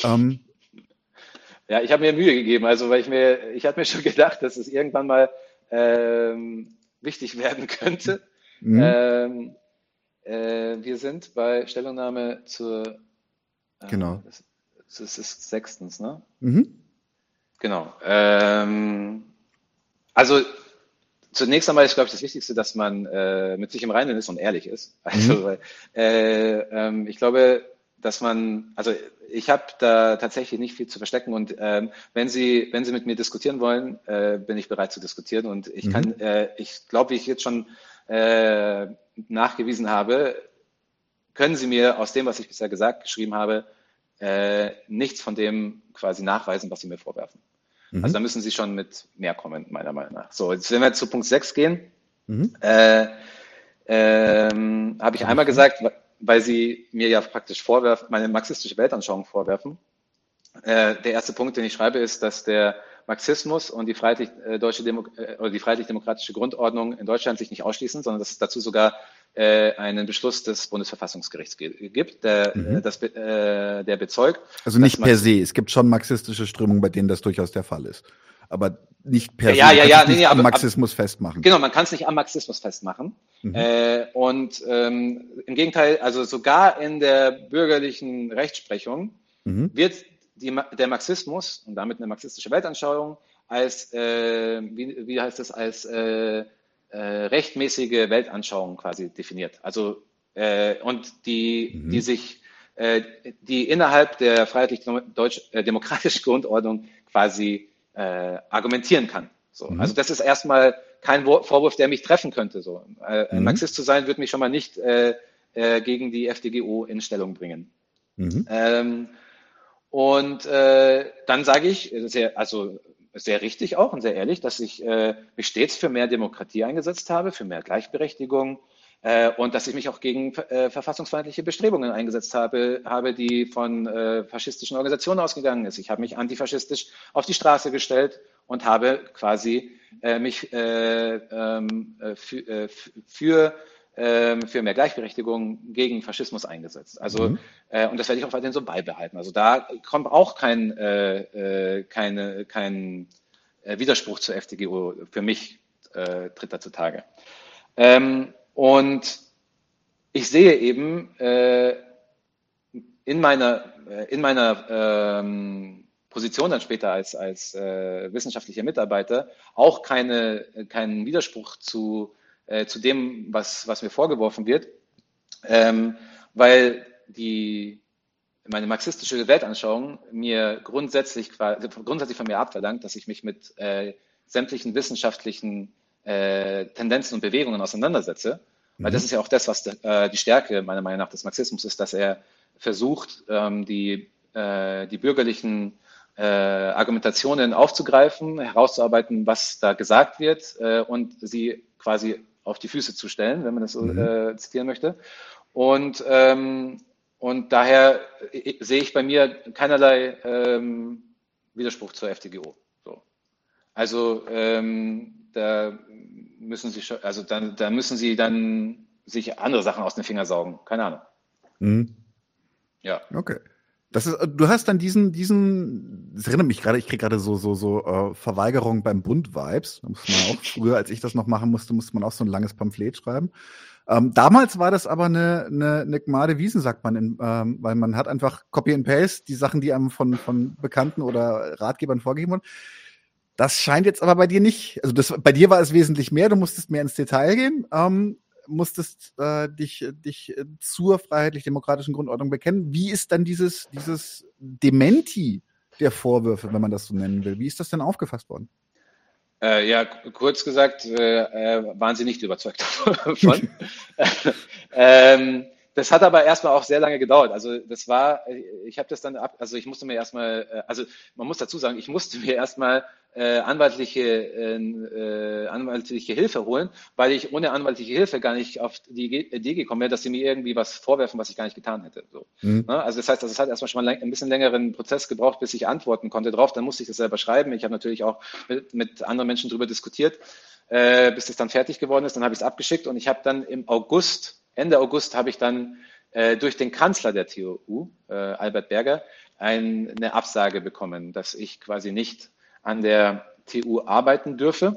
Ja, ich habe mir Mühe gegeben, also weil ich hatte mir schon gedacht, dass es irgendwann mal wichtig werden könnte. Wir sind bei Stellungnahme zur genau. Das ist 6. Ne? Genau. Also zunächst einmal ist, glaube ich, das Wichtigste, dass man mit sich im Reinen ist und ehrlich ist. Also ich glaube, dass also ich habe da tatsächlich nicht viel zu verstecken und wenn Sie mit mir diskutieren wollen, bin ich bereit zu diskutieren und ich glaube, wie ich jetzt schon nachgewiesen habe, können Sie mir aus dem, was ich bisher geschrieben habe, nichts von dem quasi nachweisen, was Sie mir vorwerfen. Also da müssen Sie schon mit mehr kommen, meiner Meinung nach. So, jetzt wenn wir zu Punkt 6 gehen, habe ich einmal gesagt, weil Sie mir ja praktisch vorwerfen, meine marxistische Weltanschauung vorwerfen. Der erste Punkt, den ich schreibe, ist, dass der Marxismus und die freiheitlich-demokratische Grundordnung in Deutschland sich nicht ausschließen, sondern dass es dazu sogar einen Beschluss des Bundesverfassungsgerichts gibt, der bezeugt. Also nicht per se. Es gibt schon marxistische Strömungen, bei denen das durchaus der Fall ist. Aber nicht per se. Nicht am Marxismus festmachen. Genau, man kann es nicht am Marxismus festmachen. Im Gegenteil, also sogar in der bürgerlichen Rechtsprechung wird der Marxismus und damit eine marxistische Weltanschauung als, wie heißt es, als rechtmäßige Weltanschauung quasi definiert. Also und die innerhalb der freiheitlich-demokratischen Grundordnung quasi argumentieren kann. So. Also das ist erstmal kein Vorwurf, der mich treffen könnte. So. Ein Marxist zu sein, wird mich schon mal nicht gegen die FDGO in Stellung bringen. Und dann sage ich, sehr richtig auch und sehr ehrlich, dass ich mich stets für mehr Demokratie eingesetzt habe, für mehr Gleichberechtigung und dass ich mich auch gegen verfassungsfeindliche Bestrebungen eingesetzt habe, die von faschistischen Organisationen ausgegangen ist. Ich habe mich antifaschistisch auf die Straße gestellt und habe quasi mich für mehr Gleichberechtigung gegen Faschismus eingesetzt. Also und das werde ich auch weiterhin so beibehalten. Also da kommt auch kein Widerspruch zur FDGO. Für mich tritt da zutage. Und ich sehe eben in meiner Position dann später als wissenschaftlicher Mitarbeiter auch keinen Widerspruch zu dem, was mir vorgeworfen wird, weil meine marxistische Weltanschauung mir grundsätzlich von mir abverlangt, dass ich mich mit sämtlichen wissenschaftlichen Tendenzen und Bewegungen auseinandersetze. Weil das ist ja auch das, was die Stärke meiner Meinung nach des Marxismus ist, dass er versucht, die bürgerlichen Argumentationen aufzugreifen, herauszuarbeiten, was da gesagt wird und sie quasi auf die Füße zu stellen, wenn man das so zitieren möchte. Und daher sehe ich bei mir keinerlei Widerspruch zur FDGO. So. Also da müssen Sie dann sich andere Sachen aus den Fingern saugen. Keine Ahnung. Ja. Okay. Du hast dann das erinnert mich gerade, ich kriege gerade so Verweigerung beim Bund-Vibes. Da muss man auch, früher, als ich das noch machen musste man auch so ein langes Pamphlet schreiben. Damals war das aber eine Gmade Wiesen, sagt man, weil man hat einfach Copy and Paste, die Sachen, die einem von Bekannten oder Ratgebern vorgegeben wurden. Das scheint jetzt aber bei dir nicht, also bei dir war es wesentlich mehr, du musstest mehr ins Detail gehen, musstest dich zur freiheitlich-demokratischen Grundordnung bekennen. Wie ist dann dieses Dementi der Vorwürfe, wenn man das so nennen will, wie ist das denn aufgefasst worden? Ja, kurz gesagt, waren sie nicht überzeugt davon. Das hat aber erstmal auch sehr lange gedauert. Also ich habe das dann ich musste mir erstmal, also man muss dazu sagen, ich musste mir erstmal anwaltliche Hilfe holen, weil ich ohne anwaltliche Hilfe gar nicht auf die Idee gekommen wäre, dass sie mir irgendwie was vorwerfen, was ich gar nicht getan hätte. So. Also das heißt, es hat erstmal schon mal ein bisschen längeren Prozess gebraucht, bis ich antworten konnte drauf. Dann musste ich das selber schreiben. Ich habe natürlich auch mit anderen Menschen darüber diskutiert, bis das dann fertig geworden ist. Dann habe ich es abgeschickt und ich habe dann Ende August habe ich dann durch den Kanzler der TU, Albert Berger, eine Absage bekommen, dass ich quasi nicht an der TU arbeiten dürfe.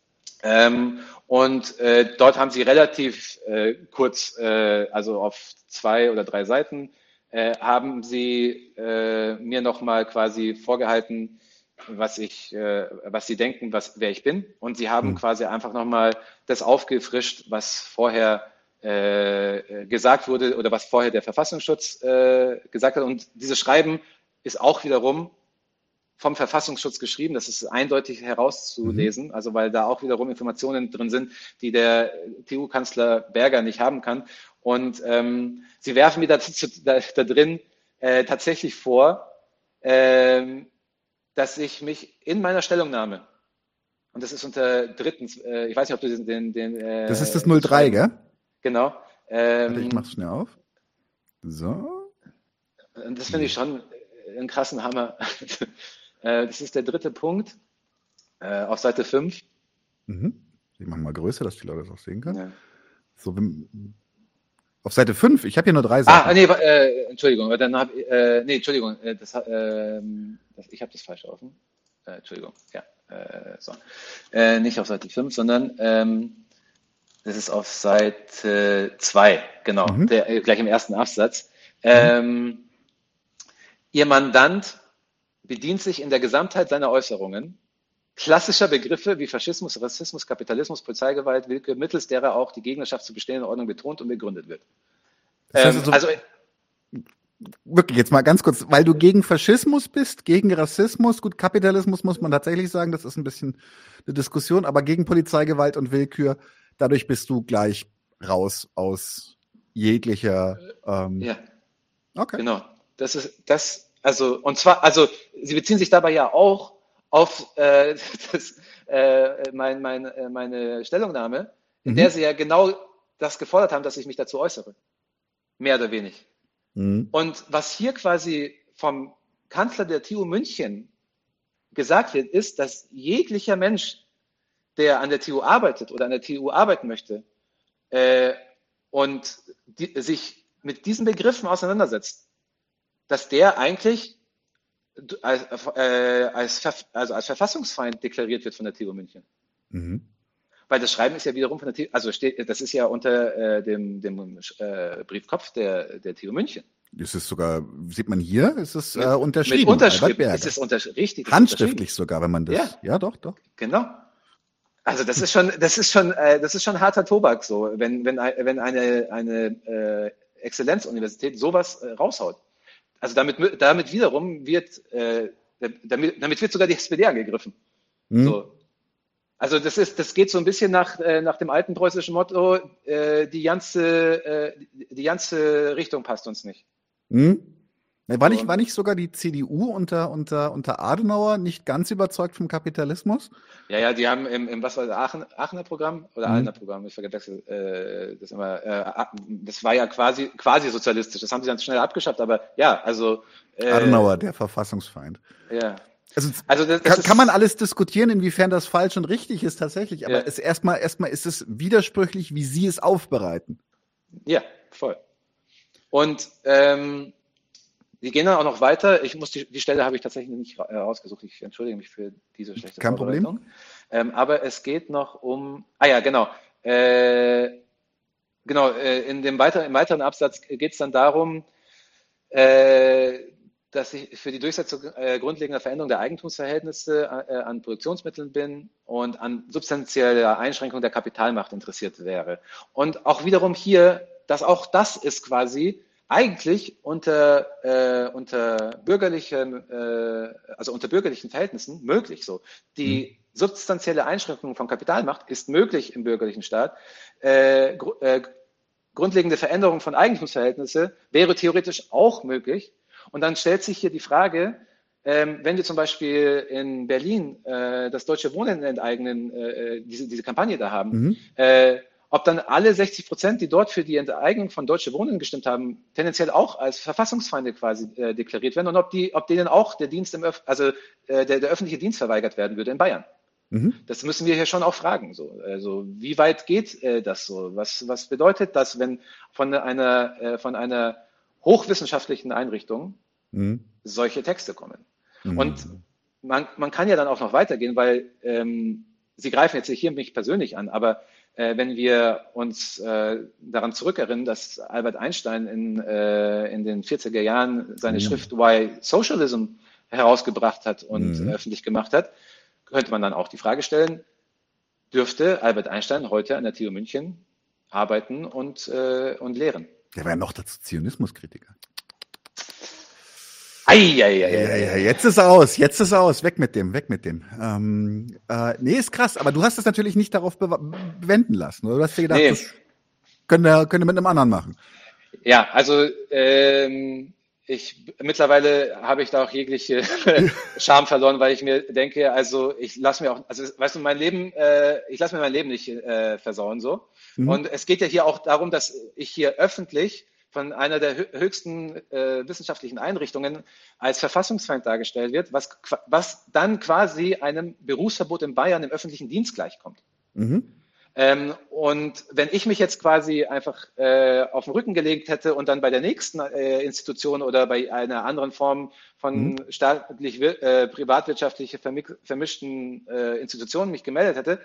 Dort haben sie relativ kurz, also auf 2 oder 3 Seiten, haben sie mir nochmal quasi vorgehalten, was sie denken, wer ich bin. Und sie haben quasi einfach nochmal das aufgefrischt, was vorher gesagt wurde oder was vorher der Verfassungsschutz gesagt hat. Und dieses Schreiben ist auch wiederum vom Verfassungsschutz geschrieben. Das ist eindeutig herauszulesen, also weil da auch wiederum Informationen drin sind, die der TU-Kanzler Berger nicht haben kann. Und sie werfen mir da drin tatsächlich vor, dass ich mich in meiner Stellungnahme, und das ist unter drittens, ich weiß nicht, ob du das ist das 03, gell? Genau. Warte, ich mach's schnell auf. So. Das finde ich schon einen krassen Hammer. Das ist der dritte Punkt auf Seite 5. Ich mache mal größer, dass die Leute das auch sehen können. Ja. So, auf Seite 5, ich habe hier nur 3 Seiten. Nee, Entschuldigung, Entschuldigung, ich habe das falsch offen. Entschuldigung, ja, so. Nicht auf Seite 5, sondern das ist auf Seite 2, genau, gleich im ersten Absatz. Ihr Mandant bedient sich in der Gesamtheit seiner Äußerungen klassischer Begriffe wie Faschismus, Rassismus, Kapitalismus, Polizeigewalt, Willkür, mittels derer auch die Gegnerschaft zur bestehenden Ordnung betont und begründet wird. Das heißt also, wirklich jetzt mal ganz kurz, weil du gegen Faschismus bist, gegen Rassismus, gut, Kapitalismus muss man tatsächlich sagen, das ist ein bisschen eine Diskussion, aber gegen Polizeigewalt und Willkür, dadurch bist du gleich raus aus jeglicher. Ja, okay. Genau. Und zwar, sie beziehen sich dabei ja auch auf meine Stellungnahme, in der sie ja genau das gefordert haben, dass ich mich dazu äußere. Mehr oder weniger. Und was hier quasi vom Kanzler der TU München gesagt wird, ist, dass jeglicher Mensch, der an der TU arbeitet oder an der TU arbeiten möchte und sich mit diesen Begriffen auseinandersetzt, dass der eigentlich als verfassungsfeindlich deklariert wird von der TU München. Weil das Schreiben ist ja wiederum von der TU, das ist ja unter dem Briefkopf der TU München. Ist es sogar, sieht man hier, ist es unterschrieben. Mit Unterschrift. Ist es richtig. Handschriftlich sogar, wenn man das. Ja, doch. Genau. Also das ist schon harter Tobak, so, wenn eine Exzellenzuniversität sowas raushaut. Also damit wiederum wird sogar die SPD angegriffen. So. Also das geht so ein bisschen nach dem alten preußischen Motto, die ganze Richtung passt uns nicht. War nicht sogar die CDU unter Adenauer nicht ganz überzeugt vom Kapitalismus? Ja, die haben im Aachener Programm oder Aachener Programm, ich vergesse das immer, das war ja quasi sozialistisch, das haben sie dann schnell abgeschafft, aber ja, also Adenauer, der Verfassungsfeind. Ja. Also das kann man alles diskutieren, inwiefern das falsch und richtig ist tatsächlich, aber erstmal ist es widersprüchlich, wie Sie es aufbereiten. Ja, voll. Und die gehen dann auch noch weiter. Die Stelle habe ich tatsächlich nicht rausgesucht. Ich entschuldige mich für diese schlechte Vorbereitung. Kein Problem. Aber es geht noch um. Genau. Im weiteren Absatz geht es dann darum, dass ich für die Durchsetzung grundlegender Veränderung der Eigentumsverhältnisse an Produktionsmitteln bin und an substanzieller Einschränkung der Kapitalmacht interessiert wäre. Und auch wiederum hier, auch das ist quasi eigentlich unter bürgerlichen Verhältnissen möglich so. Die substanzielle Einschränkung von Kapitalmacht ist möglich im bürgerlichen Staat. Grundlegende Veränderung von Eigentumsverhältnissen wäre theoretisch auch möglich. Und dann stellt sich hier die Frage, wenn wir zum Beispiel in Berlin das Deutsche Wohnen enteignen, diese Kampagne da haben, ob dann alle 60%, die dort für die Enteignung von Deutsche Wohnen gestimmt haben, tendenziell auch als Verfassungsfeinde quasi deklariert werden und ob denen auch der Dienst der öffentliche Dienst verweigert werden würde in Bayern. Das müssen wir hier schon auch fragen. So. Also wie weit geht das so? Was bedeutet das, wenn von einer hochwissenschaftlichen Einrichtung solche Texte kommen? Und man kann ja dann auch noch weitergehen, weil Sie greifen jetzt hier mich persönlich an, aber wenn wir uns daran zurückerinnern, dass Albert Einstein in den 40er Jahren seine Schrift Why Socialism herausgebracht hat und öffentlich gemacht hat, könnte man dann auch die Frage stellen, dürfte Albert Einstein heute an der TU München arbeiten und lehren? Der war ja noch dazu Zionismuskritiker. Jetzt ist er aus, weg mit dem. Nee, ist krass, aber du hast es natürlich nicht darauf bewenden lassen, oder? Du hast dir gedacht, das können wir mit einem anderen machen. Ja, also Mittlerweile habe ich da auch jegliche Scham verloren, weil ich mir denke, also ich lasse mir auch, also weißt du, ich lasse mir mein Leben nicht versauen so. Mhm. Und es geht ja hier auch darum, dass ich hier öffentlich von einer der höchsten wissenschaftlichen Einrichtungen als Verfassungsfeind dargestellt wird, was dann quasi einem Berufsverbot in Bayern im öffentlichen Dienst gleichkommt. Mhm. Und wenn ich mich jetzt quasi einfach auf den Rücken gelegt hätte und dann bei der nächsten Institution oder bei einer anderen Form Mhm. von privatwirtschaftlich vermischten Institutionen mich gemeldet hätte,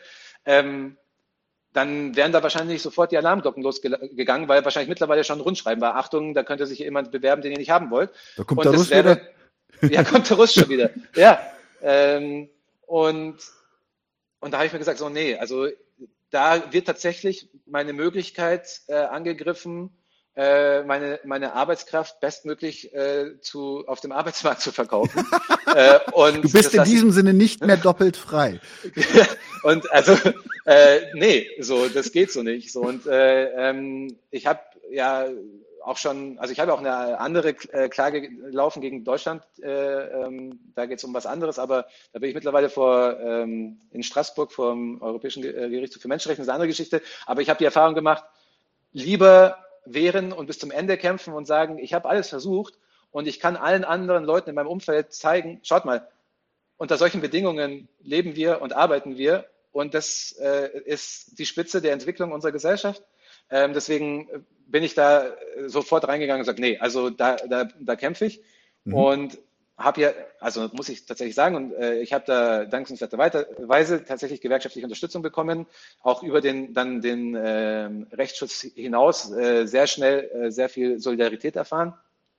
dann wären da wahrscheinlich sofort die Alarmglocken losgegangen, weil wahrscheinlich mittlerweile schon ein Rundschreiben war. Achtung, da könnte sich jemand bewerben, den ihr nicht haben wollt. Da kommt Und der das Russ wäre, wieder. ja, kommt der Russ schon wieder. Ja. Und da habe ich mir gesagt, so, nee, also da wird tatsächlich meine Möglichkeit angegriffen, meine Arbeitskraft bestmöglich auf dem Arbeitsmarkt zu verkaufen. Du Und bist das in lasse ich, diesem Sinne nicht mehr doppelt frei. und also, nee, so, das geht so nicht. So, und ich habe ja auch schon, also ich habe auch eine andere Klage laufen gegen Deutschland. Da geht es um was anderes, aber da bin ich mittlerweile in Straßburg vor dem Europäischen Gerichtshof für Menschenrechte, das ist eine andere Geschichte. Aber ich habe die Erfahrung gemacht, lieber wehren und bis zum Ende kämpfen und sagen, ich habe alles versucht und ich kann allen anderen Leuten in meinem Umfeld zeigen, schaut mal, unter solchen Bedingungen leben wir und arbeiten wir. Und das ist die Spitze der Entwicklung unserer Gesellschaft. Deswegen bin ich da sofort reingegangen und gesagt, nee, also da kämpfe ich. Mhm. Und habe ja, also muss ich tatsächlich sagen, und ich habe da dankenswerterweise tatsächlich gewerkschaftliche Unterstützung bekommen, auch über den Rechtsschutz hinaus sehr schnell sehr viel Solidarität erfahren.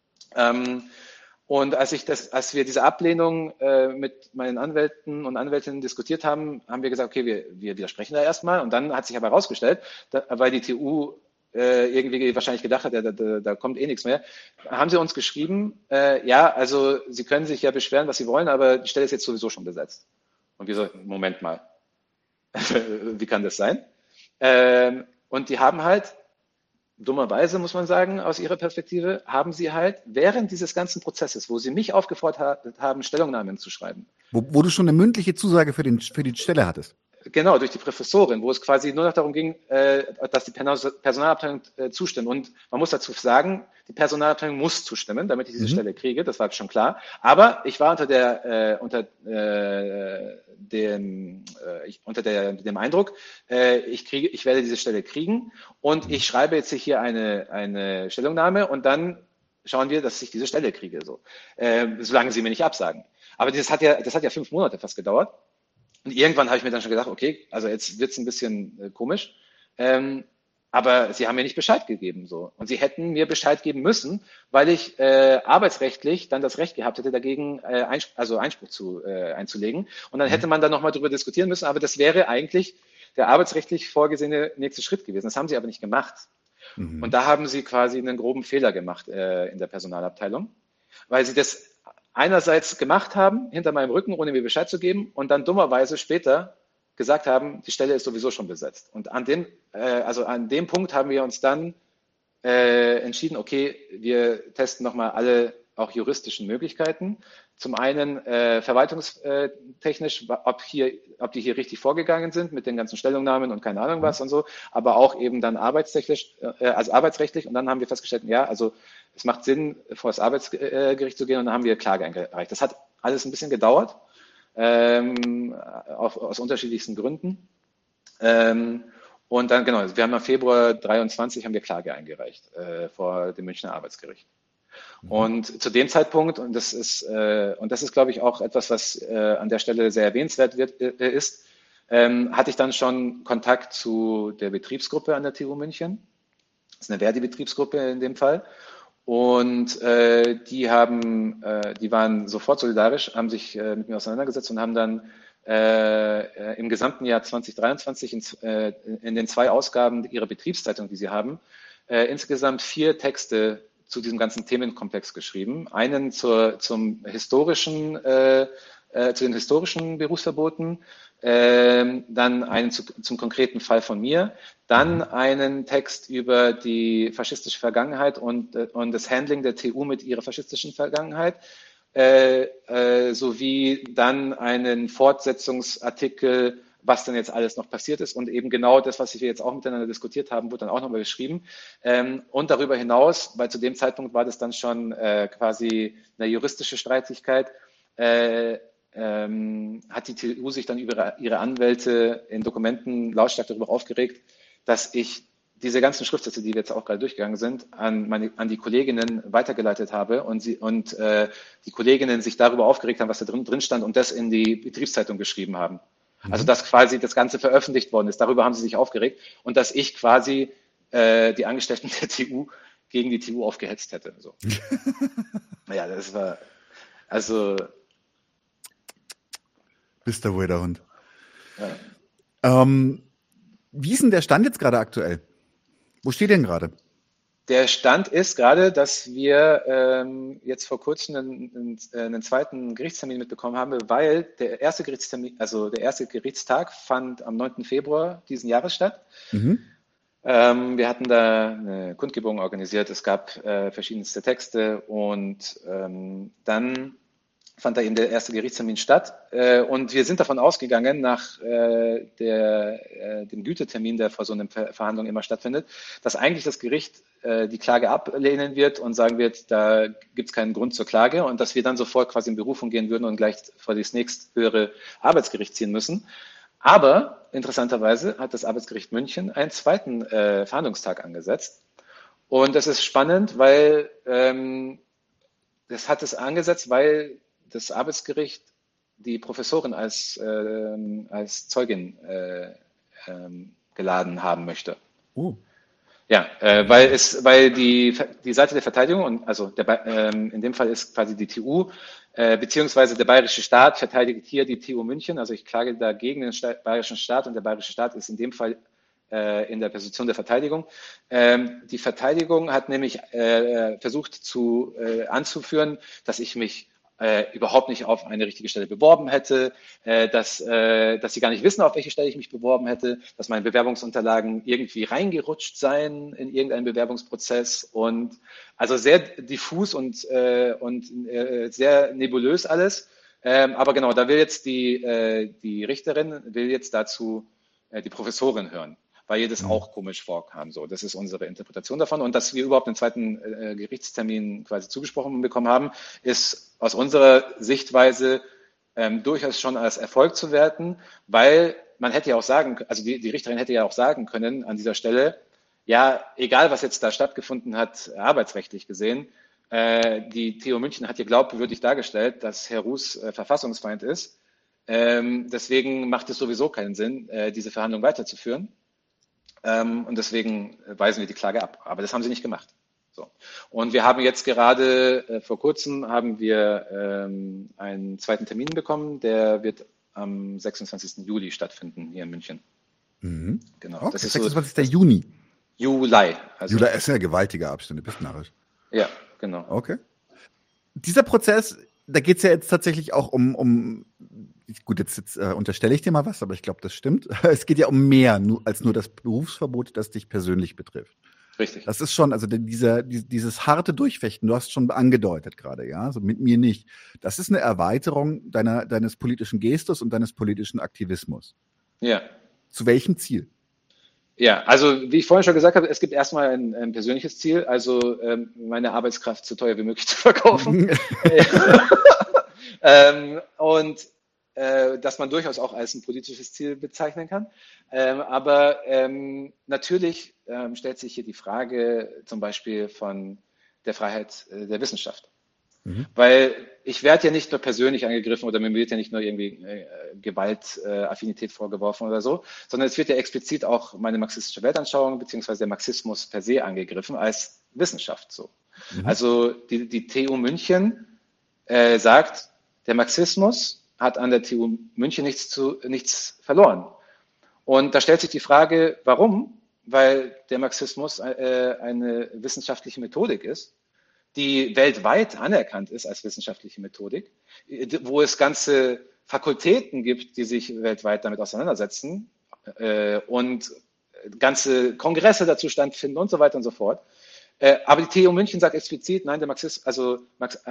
Und als wir diese Ablehnung mit meinen Anwälten und Anwältinnen diskutiert haben, haben wir gesagt, okay, wir widersprechen da erstmal. Und dann hat sich aber herausgestellt, weil die TU irgendwie wahrscheinlich gedacht hat, da kommt eh nichts mehr, haben sie uns geschrieben, ja, also Sie können sich ja beschweren, was Sie wollen, aber die Stelle ist jetzt sowieso schon besetzt. Und wir so, Moment mal, wie kann das sein? Und die haben halt dummerweise, muss man sagen, aus ihrer Perspektive, haben sie halt während dieses ganzen Prozesses, wo sie mich aufgefordert haben, Stellungnahmen zu schreiben, Wo du schon eine mündliche Zusage für die Stelle hattest. genau, durch die Professorin, wo es quasi nur noch darum ging, dass die Personalabteilung zustimmt. Und man muss dazu sagen, die Personalabteilung muss zustimmen, damit ich diese Mhm. Stelle kriege, das war schon klar. Aber ich war unter dem Eindruck, ich werde diese Stelle kriegen und ich schreibe jetzt hier eine Stellungnahme und dann schauen wir, dass ich diese Stelle kriege, solange sie mir nicht absagen. Aber das hat ja 5 Monate fast gedauert. Und irgendwann habe ich mir dann schon gedacht, okay, also jetzt wird es ein bisschen komisch. Aber sie haben mir nicht Bescheid gegeben. So. Und sie hätten mir Bescheid geben müssen, weil ich arbeitsrechtlich dann das Recht gehabt hätte, dagegen Einspruch einzulegen. Und dann hätte man dann nochmal darüber diskutieren müssen, aber das wäre eigentlich der arbeitsrechtlich vorgesehene nächste Schritt gewesen. Das haben sie aber nicht gemacht. Und Mhm. da haben sie quasi einen groben Fehler gemacht in der Personalabteilung, weil sie das einerseits gemacht haben, hinter meinem Rücken, ohne mir Bescheid zu geben, und dann dummerweise später gesagt haben, die Stelle ist sowieso schon besetzt. Und an dem Punkt haben wir uns dann entschieden, okay, wir testen nochmal alle auch juristischen Möglichkeiten. Zum einen verwaltungstechnisch, ob die hier richtig vorgegangen sind mit den ganzen Stellungnahmen und keine Ahnung was und so, aber auch eben dann also arbeitsrechtlich. Und dann haben wir festgestellt, ja, also es macht Sinn, vor das Arbeitsgericht zu gehen, und dann haben wir Klage eingereicht. Das hat alles ein bisschen gedauert, aus unterschiedlichsten Gründen. Und dann, genau, wir haben im Februar 23 haben wir Klage eingereicht vor dem Münchner Arbeitsgericht. Mhm. Und zu dem Zeitpunkt, und das ist, glaube ich, auch etwas, was an der Stelle sehr erwähnenswert ist, hatte ich dann schon Kontakt zu der Betriebsgruppe an der TU München. Das ist eine Verdi-Betriebsgruppe in dem Fall. Und die waren sofort solidarisch, haben sich mit mir auseinandergesetzt und haben dann im gesamten Jahr 2023 in den 2 Ausgaben ihrer Betriebszeitung, die sie haben, insgesamt 4 Texte zu diesem ganzen Themenkomplex geschrieben. Einen zum historischen zu den historischen Berufsverboten, dann einen zum konkreten Fall von mir, dann einen Text über die faschistische Vergangenheit und das Handling der TU mit ihrer faschistischen Vergangenheit, sowie dann einen Fortsetzungsartikel, was dann jetzt alles noch passiert ist, und eben genau das, was wir jetzt auch miteinander diskutiert haben, wurde dann auch nochmal geschrieben. Und darüber hinaus, weil zu dem Zeitpunkt war das dann schon quasi eine juristische Streitigkeit, hat die TU sich dann über ihre Anwälte in Dokumenten lautstark darüber aufgeregt, dass ich diese ganzen Schriftsätze, die wir jetzt auch gerade durchgegangen sind, an die Kolleginnen weitergeleitet habe und die Kolleginnen sich darüber aufgeregt haben, was da drin stand, und das in die Betriebszeitung geschrieben haben. Also dass quasi das Ganze veröffentlicht worden ist. Darüber haben sie sich aufgeregt, und dass ich quasi die Angestellten der TU gegen die TU aufgehetzt hätte. So. Ja, das war also. Bist der wohl der Hund. Ja. Wie ist denn der Stand jetzt gerade aktuell? Wo steht denn gerade? Der Stand ist gerade, dass wir jetzt vor kurzem einen zweiten Gerichtstermin mitbekommen haben, weil der erste Gerichtstag fand am 9. Februar diesen Jahres statt. Mhm. Wir hatten da eine Kundgebung organisiert, es gab verschiedenste Texte, und dann fand da eben der erste Gerichtstermin statt. Und wir sind davon ausgegangen, nach dem Gütetermin, der vor so einer Verhandlung immer stattfindet, dass eigentlich das Gericht die Klage ablehnen wird und sagen wird, da gibt es keinen Grund zur Klage, und dass wir dann sofort quasi in Berufung gehen würden und gleich vor das nächsthöhere Arbeitsgericht ziehen müssen. Aber interessanterweise hat das Arbeitsgericht München einen zweiten Verhandlungstag angesetzt. Und das ist spannend, weil das hat es angesetzt, weil das Arbeitsgericht die Professorin als Zeugin geladen haben möchte. Ja, weil die Seite der Verteidigung, und also in dem Fall ist quasi die TU, beziehungsweise der bayerische Staat verteidigt hier die TU München. Also ich klage dagegen den bayerischen Staat, und der bayerische Staat ist in dem Fall in der Position der Verteidigung. Die Verteidigung hat nämlich versucht anzuführen, dass ich mich überhaupt nicht auf eine richtige Stelle beworben hätte, dass sie gar nicht wissen, auf welche Stelle ich mich beworben hätte, dass meine Bewerbungsunterlagen irgendwie reingerutscht seien in irgendeinen Bewerbungsprozess, und also sehr diffus und sehr nebulös alles. Aber genau, da will jetzt die Richterin dazu die Professorin hören, weil ihr das auch komisch vorkam. So, das ist unsere Interpretation davon. Und dass wir überhaupt einen zweiten Gerichtstermin quasi zugesprochen bekommen haben, ist aus unserer Sichtweise durchaus schon als Erfolg zu werten, weil man hätte ja auch die Richterin hätte ja auch sagen können an dieser Stelle, ja, egal was jetzt da stattgefunden hat, arbeitsrechtlich gesehen, die TU München hat hier glaubwürdig dargestellt, dass Herr Ruß Verfassungsfeind ist. Deswegen macht es sowieso keinen Sinn, diese Verhandlung weiterzuführen. Und deswegen weisen wir die Klage ab. Aber das haben sie nicht gemacht. So. Und wir haben jetzt gerade, vor kurzem haben wir einen zweiten Termin bekommen, der wird am 26. Juli stattfinden hier in München. Mhm. Genau. Okay, Das ist 26. Juni. Juli. Juli ist ja gewaltige Abstände, bist narrisch. Ja, genau. Okay. Dieser Prozess, da geht es ja jetzt tatsächlich auch gut, jetzt unterstelle ich dir mal was, aber ich glaube, das stimmt. Es geht ja um mehr als nur das Berufsverbot, das dich persönlich betrifft. Richtig. Das ist schon, also dieses harte Durchfechten, du hast schon angedeutet gerade, ja, also mit mir nicht. Das ist eine Erweiterung deines politischen Gestus und deines politischen Aktivismus. Ja. Zu welchem Ziel? Ja, also wie ich vorhin schon gesagt habe, es gibt erstmal ein persönliches Ziel, also meine Arbeitskraft so teuer wie möglich zu verkaufen. Und das man durchaus auch als ein politisches Ziel bezeichnen kann. Aber natürlich stellt sich hier die Frage zum Beispiel von der Freiheit der Wissenschaft. Weil ich werde ja nicht nur persönlich angegriffen oder mir wird ja nicht nur irgendwie Gewaltaffinität vorgeworfen oder so, sondern es wird ja explizit auch meine marxistische Weltanschauung beziehungsweise der Marxismus per se angegriffen als Wissenschaft. So. Also die TU München sagt, der Marxismus hat an der TU München nichts verloren. Und da stellt sich die Frage, warum? Weil der Marxismus eine wissenschaftliche Methodik ist, die weltweit anerkannt ist als wissenschaftliche Methodik, wo es ganze Fakultäten gibt, die sich weltweit damit auseinandersetzen und ganze Kongresse dazu stattfinden und so weiter und so fort. Aber die TU München sagt explizit, nein, der Marxist, also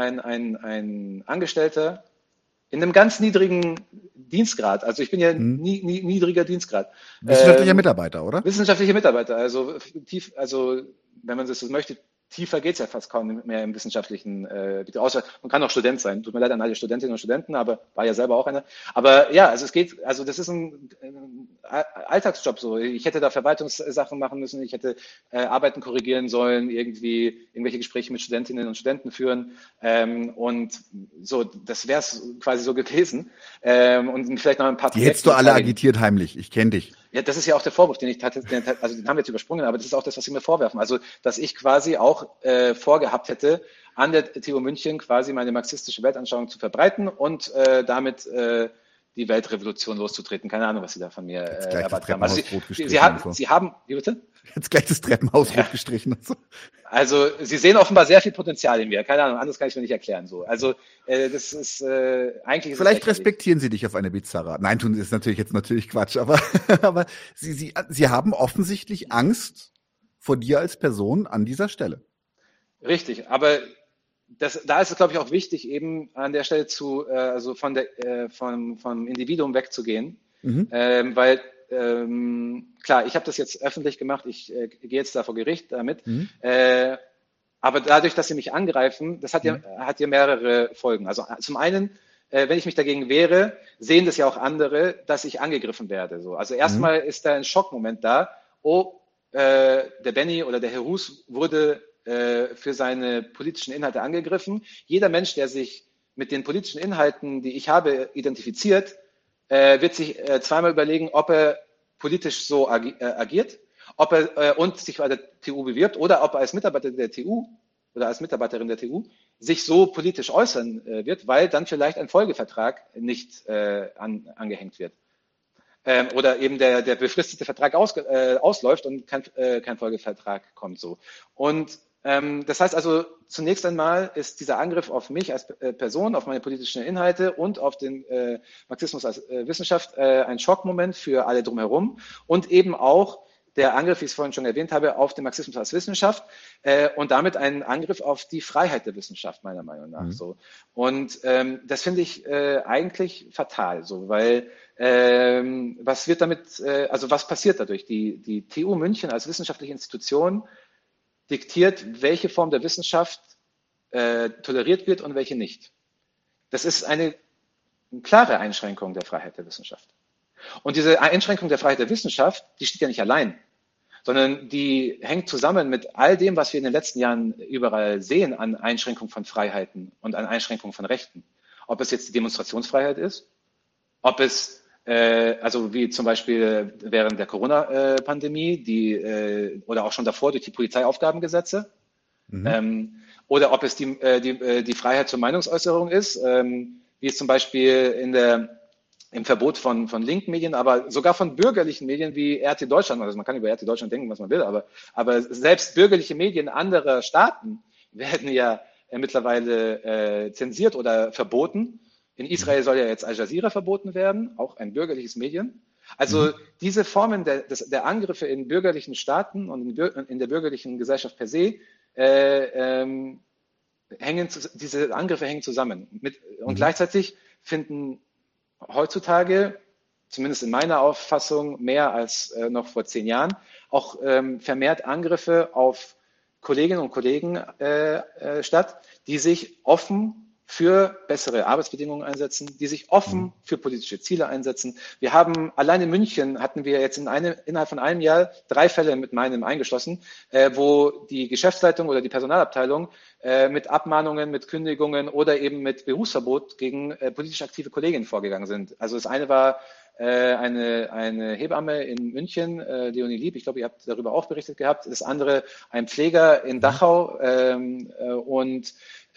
ein Angestellter in einem ganz niedrigen Dienstgrad, also ich bin ja niedriger Dienstgrad. Wissenschaftlicher Mitarbeiter, oder? Wissenschaftliche Mitarbeiter, also tief, also wenn man das so möchte, tiefer geht es ja fast kaum mehr im wissenschaftlichen Gebiet. Außer man kann auch Student sein. Tut mir leid an alle Studentinnen und Studenten, aber war ja selber auch einer. Aber ja, also es geht, also das ist ein Alltagsjob so. Ich hätte da Verwaltungssachen machen müssen, ich hätte Arbeiten korrigieren sollen, irgendwie irgendwelche Gespräche mit Studentinnen und Studenten führen. Und so, das wäre es quasi so gewesen. Und vielleicht noch ein paar Die hättest du alle agitiert heimlich. Ich kenne dich. Ja, das ist ja auch der Vorwurf, den ich hatte, also den haben wir jetzt übersprungen, aber das ist auch das, was sie mir vorwerfen. Also, dass ich quasi auch vorgehabt hätte, an der TU München quasi meine marxistische Weltanschauung zu verbreiten und damit die Weltrevolution loszutreten. Keine Ahnung, was sie da von mir erwartet haben. Also sie haben, wie bitte? Jetzt gleich das Treppenhaus rot gestrichen und so. Also sie sehen offenbar sehr viel Potenzial in mir. Keine Ahnung, anders kann ich mir nicht erklären. So. Also das ist eigentlich... Vielleicht respektieren sie dich auf eine bizarre Art. Nein, tun sie, ist natürlich Quatsch, aber, aber sie haben offensichtlich Angst vor dir als Person an dieser Stelle. Richtig, aber da ist es, glaube ich, auch wichtig, eben an der Stelle also vom Individuum wegzugehen, weil klar, ich habe das jetzt öffentlich gemacht, ich gehe jetzt da vor Gericht damit, aber dadurch, dass sie mich angreifen, das hat ja mehrere Folgen. Also zum einen, wenn ich mich dagegen wehre, sehen das ja auch andere, dass ich angegriffen werde. So. Also erstmal ist da ein Schockmoment da, der Benny oder der Herr Hus wurde für seine politischen Inhalte angegriffen. Jeder Mensch, der sich mit den politischen Inhalten, die ich habe, identifiziert, wird sich zweimal überlegen, ob er politisch so agiert, ob er und sich bei der TU bewirbt oder ob er als Mitarbeiter der TU oder als Mitarbeiterin der TU sich so politisch äußern wird, weil dann vielleicht ein Folgevertrag nicht angehängt wird. Oder eben der befristete Vertrag ausläuft und kein Folgevertrag kommt so. Und das heißt also, zunächst einmal ist dieser Angriff auf mich als Person, auf meine politischen Inhalte und auf den Marxismus als Wissenschaft ein Schockmoment für alle drumherum und eben auch der Angriff, wie ich es vorhin schon erwähnt habe, auf den Marxismus als Wissenschaft und damit ein Angriff auf die Freiheit der Wissenschaft, meiner Meinung nach. So. Und das finde ich eigentlich fatal, so, weil was wird damit, also was passiert dadurch? Die TU München als wissenschaftliche Institution diktiert, welche Form der Wissenschaft toleriert wird und welche nicht. Das ist eine klare Einschränkung der Freiheit der Wissenschaft. Und diese Einschränkung der Freiheit der Wissenschaft, die steht ja nicht allein, sondern die hängt zusammen mit all dem, was wir in den letzten Jahren überall sehen an Einschränkung von Freiheiten und an Einschränkung von Rechten. Ob es jetzt die Demonstrationsfreiheit ist, ob es also wie zum Beispiel während der Corona-Pandemie, oder auch schon davor durch die Polizeiaufgabengesetze, oder ob es die Freiheit zur Meinungsäußerung ist, wie es zum Beispiel im Verbot von linken Medien, aber sogar von bürgerlichen Medien wie RT Deutschland, also man kann über RT Deutschland denken, was man will, aber selbst bürgerliche Medien anderer Staaten werden ja mittlerweile zensiert oder verboten. In Israel soll ja jetzt Al Jazeera verboten werden, auch ein bürgerliches Medien. Also diese Formen der Angriffe in bürgerlichen Staaten und in der bürgerlichen Gesellschaft per se, diese Angriffe hängen zusammen. Und gleichzeitig finden heutzutage, zumindest in meiner Auffassung, mehr als noch vor 10 Jahren, auch vermehrt Angriffe auf Kolleginnen und Kollegen statt, die sich offen für bessere Arbeitsbedingungen einsetzen, die sich offen für politische Ziele einsetzen. Wir haben, allein in München hatten wir jetzt innerhalb von einem Jahr 3 Fälle mit meinem eingeschlossen, wo die Geschäftsleitung oder die Personalabteilung mit Abmahnungen, mit Kündigungen oder eben mit Berufsverbot gegen politisch aktive Kolleginnen vorgegangen sind. Also das eine war eine Hebamme in München, Leonie Lieb, ich glaube, ihr habt darüber auch berichtet gehabt. Das andere ein Pfleger in Dachau und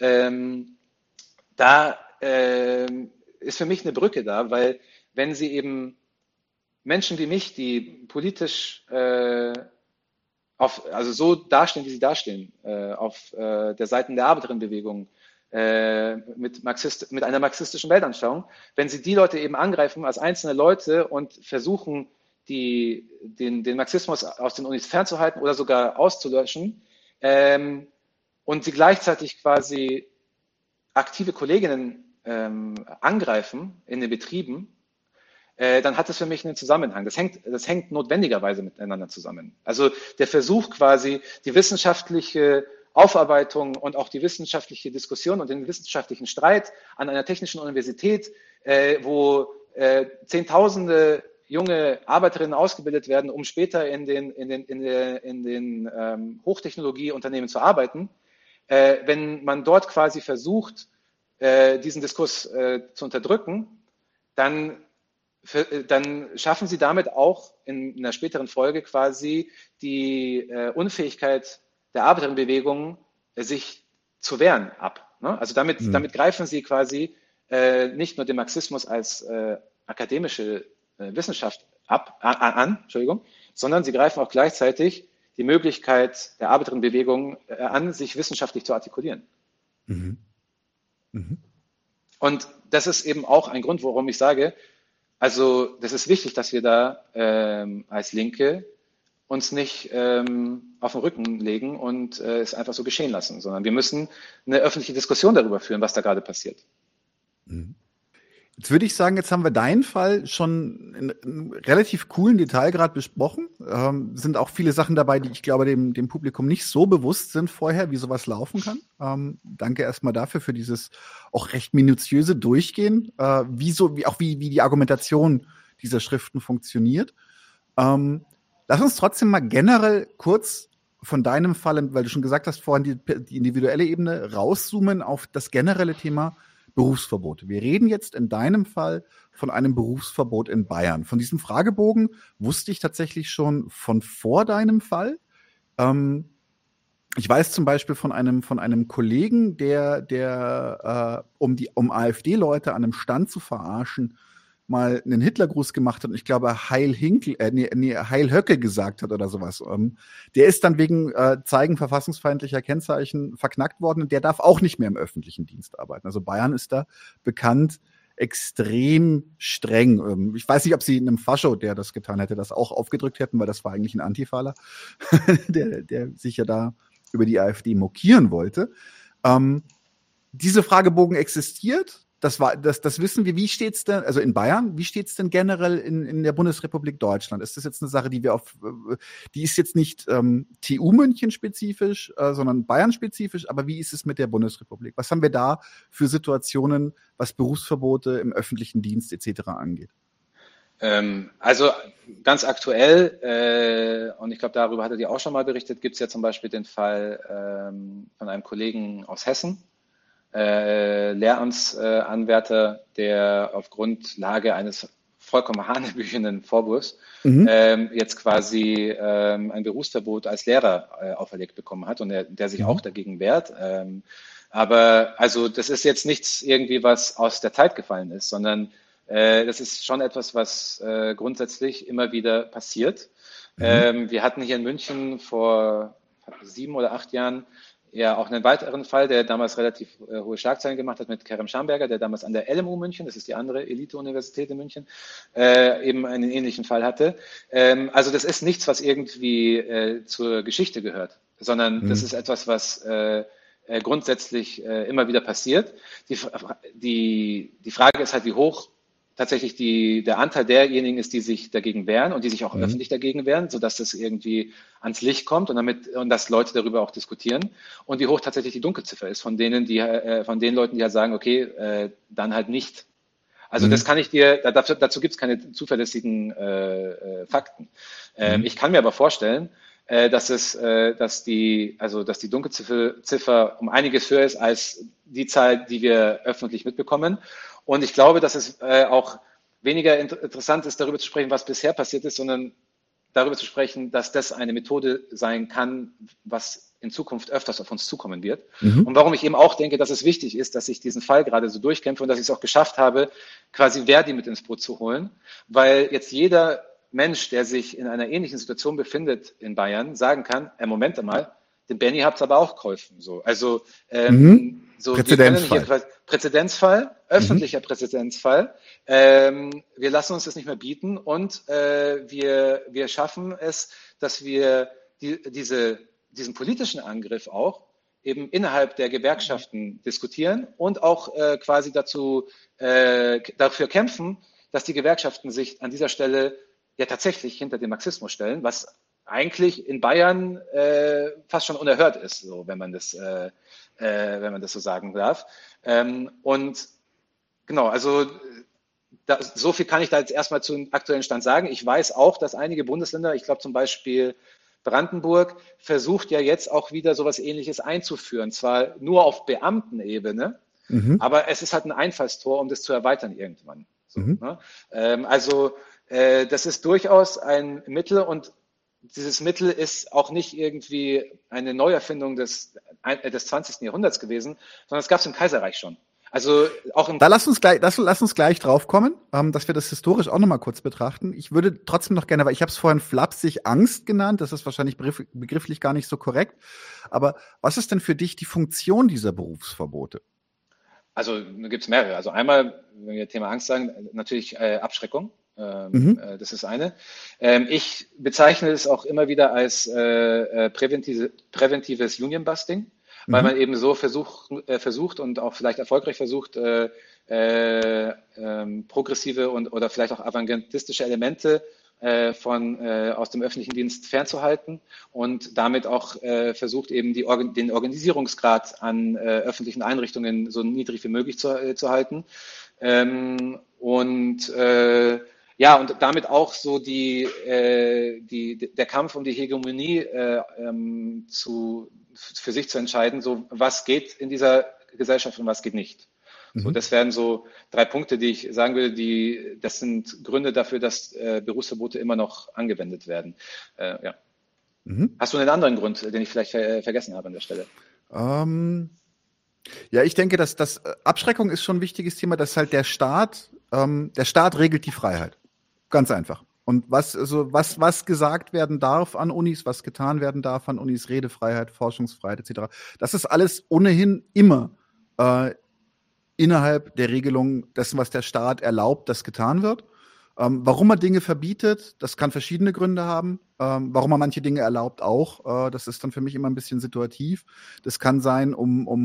da ist für mich eine Brücke da, weil wenn Sie eben Menschen wie mich, die politisch also so dastehen, wie sie dastehen, auf der Seite der Arbeiterinnenbewegung, mit einer marxistischen Weltanschauung, wenn sie die Leute eben angreifen als einzelne Leute und versuchen, den Marxismus aus den Unis fernzuhalten oder sogar auszulöschen, und sie gleichzeitig quasi aktive Kolleginnen angreifen in den Betrieben, dann hat das für mich einen Zusammenhang. Das hängt notwendigerweise miteinander zusammen. Also der Versuch quasi, die wissenschaftliche Aufarbeitung und auch die wissenschaftliche Diskussion und den wissenschaftlichen Streit an einer technischen Universität, wo Zehntausende junge Arbeiterinnen ausgebildet werden, um später in den Hochtechnologieunternehmen zu arbeiten, wenn man dort quasi versucht, diesen Diskurs zu unterdrücken, dann schaffen sie damit auch in einer späteren Folge quasi die Unfähigkeit der Arbeiterinnenbewegung, sich zu wehren, ab. Ne? Also damit greifen sie quasi nicht nur den Marxismus als akademische Wissenschaft an, sondern sie greifen auch gleichzeitig die Möglichkeit der Arbeiterinnenbewegung an, sich wissenschaftlich zu artikulieren. Mhm. Mhm. Und das ist eben auch ein Grund, warum ich sage, also das ist wichtig, dass wir da als Linke uns nicht auf den Rücken legen und es einfach so geschehen lassen, sondern wir müssen eine öffentliche Diskussion darüber führen, was da gerade passiert. Jetzt würde ich sagen, jetzt haben wir deinen Fall schon in einem relativ coolen Detail gerade besprochen. Sind auch viele Sachen dabei, die ich glaube, dem Publikum nicht so bewusst sind vorher, wie sowas laufen kann. Danke erstmal dafür, für dieses auch recht minutiöse Durchgehen, wie die Argumentation dieser Schriften funktioniert. Lass uns trotzdem mal generell kurz von deinem Fall, weil du schon gesagt hast, vorhin die individuelle Ebene, rauszoomen auf das generelle Thema Berufsverbot. Wir reden jetzt in deinem Fall von einem Berufsverbot in Bayern. Von diesem Fragebogen wusste ich tatsächlich schon von vor deinem Fall. Ich weiß zum Beispiel von einem Kollegen, der um AfD-Leute an einem Stand zu verarschen, mal einen Hitlergruß gemacht hat und ich glaube Heil Höcke gesagt hat oder sowas. Der ist dann wegen Zeigen verfassungsfeindlicher Kennzeichen verknackt worden und der darf auch nicht mehr im öffentlichen Dienst arbeiten. Also Bayern ist da bekannt extrem streng. Ich weiß nicht, ob sie in einem Fascho, der das getan hätte, das auch aufgedrückt hätten, weil das war eigentlich ein Antifaler, der sich ja da über die AfD mokieren wollte. Diese Fragebogen existiert. Das wissen wir. Wie steht's denn, also in Bayern, wie steht's denn generell in der Bundesrepublik Deutschland? Ist das jetzt eine Sache, die ist jetzt nicht TU München spezifisch, sondern Bayern spezifisch, aber wie ist es mit der Bundesrepublik? Was haben wir da für Situationen, was Berufsverbote im öffentlichen Dienst etc. angeht? Also ganz aktuell, und ich glaube, darüber hattet ihr auch schon mal berichtet, gibt es ja zum Beispiel den Fall von einem Kollegen aus Hessen, Lehramtsanwärter, der auf Grundlage eines vollkommen hanebüchenen Vorwurfs jetzt quasi ein Berufsverbot als Lehrer auferlegt bekommen hat und der sich auch dagegen wehrt. Aber also das ist jetzt nichts irgendwie, was aus der Zeit gefallen ist, sondern das ist schon etwas, was grundsätzlich immer wieder passiert. Wir hatten hier in München vor 7 oder 8 Jahren ja auch einen weiteren Fall, der damals relativ hohe Schlagzeilen gemacht hat mit Kerem Schamberger, der damals an der LMU München, das ist die andere Elite-Universität in München, eben einen ähnlichen Fall hatte. Also das ist nichts, was irgendwie zur Geschichte gehört, sondern das ist etwas, was grundsätzlich immer wieder passiert. Die Frage ist halt, wie hoch tatsächlich der Anteil derjenigen ist, die sich dagegen wehren und die sich auch öffentlich dagegen wehren, sodass das irgendwie ans Licht kommt und dass Leute darüber auch diskutieren und wie hoch tatsächlich die Dunkelziffer ist von den Leuten, die halt sagen, okay, dann halt nicht. Also das kann ich dir, dazu gibt es keine zuverlässigen Fakten. Ich kann mir aber vorstellen, dass die Dunkelziffer um einiges höher ist als die Zahl, die wir öffentlich mitbekommen. Und ich glaube, dass es auch weniger interessant ist, darüber zu sprechen, was bisher passiert ist, sondern darüber zu sprechen, dass das eine Methode sein kann, was in Zukunft öfters auf uns zukommen wird. Und warum ich eben auch denke, dass es wichtig ist, dass ich diesen Fall gerade so durchkämpfe und dass ich es auch geschafft habe, quasi Verdi mit ins Boot zu holen, weil jetzt jeder Mensch, der sich in einer ähnlichen Situation befindet in Bayern, sagen kann, Moment einmal, den Benny habt ihr aber auch geholfen. So. Also wir können hier quasi Präzedenzfall, öffentlicher Präzedenzfall. Wir lassen uns das nicht mehr bieten und wir schaffen es, dass wir diesen politischen Angriff auch eben innerhalb der Gewerkschaften diskutieren und auch quasi dafür kämpfen, dass die Gewerkschaften sich an dieser Stelle ja tatsächlich hinter den Marxismus stellen, was eigentlich in Bayern fast schon unerhört ist, so, wenn man das so sagen darf. Und genau, also so viel kann ich da jetzt erstmal zum aktuellen Stand sagen. Ich weiß auch, dass einige Bundesländer, ich glaube zum Beispiel Brandenburg, versucht ja jetzt auch wieder sowas Ähnliches einzuführen. Zwar nur auf Beamtenebene, aber es ist halt ein Einfallstor, um das zu erweitern irgendwann. So, ne? Das ist durchaus ein Mittel und dieses Mittel ist auch nicht irgendwie eine Neuerfindung des 20. Jahrhunderts gewesen, sondern es gab es im Kaiserreich schon. Also auch im lass uns gleich drauf kommen, dass wir das historisch auch nochmal kurz betrachten. Ich würde trotzdem noch gerne, weil ich habe es vorhin flapsig Angst genannt, das ist wahrscheinlich begrifflich gar nicht so korrekt. Aber was ist denn für dich die Funktion dieser Berufsverbote? Also da gibt es mehrere. Also einmal, wenn wir Thema Angst sagen, natürlich Abschreckung. Das ist eine. Ich bezeichne es auch immer wieder als präventives Union-Busting, weil man eben so versucht und auch vielleicht erfolgreich versucht, progressive oder vielleicht auch avantgardistische Elemente aus dem öffentlichen Dienst fernzuhalten und damit auch versucht eben den Organisierungsgrad an öffentlichen Einrichtungen so niedrig wie möglich zu halten. Und damit auch so der Kampf um die Hegemonie für sich zu entscheiden, so was geht in dieser Gesellschaft und was geht nicht. So, das wären so 3 Punkte, die ich sagen würde, das sind Gründe dafür, dass Berufsverbote immer noch angewendet werden. Ja. Hast du einen anderen Grund, den ich vielleicht vergessen habe an der Stelle? Ja, ich denke, dass das Abschreckung ist schon ein wichtiges Thema, dass halt der Staat regelt die Freiheit. Ganz einfach. Und was gesagt werden darf an Unis, was getan werden darf an Unis, Redefreiheit, Forschungsfreiheit etc., das ist alles ohnehin immer innerhalb der Regelung dessen, was der Staat erlaubt, das getan wird. Warum man Dinge verbietet, das kann verschiedene Gründe haben. Warum man manche Dinge erlaubt auch, das ist dann für mich immer ein bisschen situativ. Das kann sein,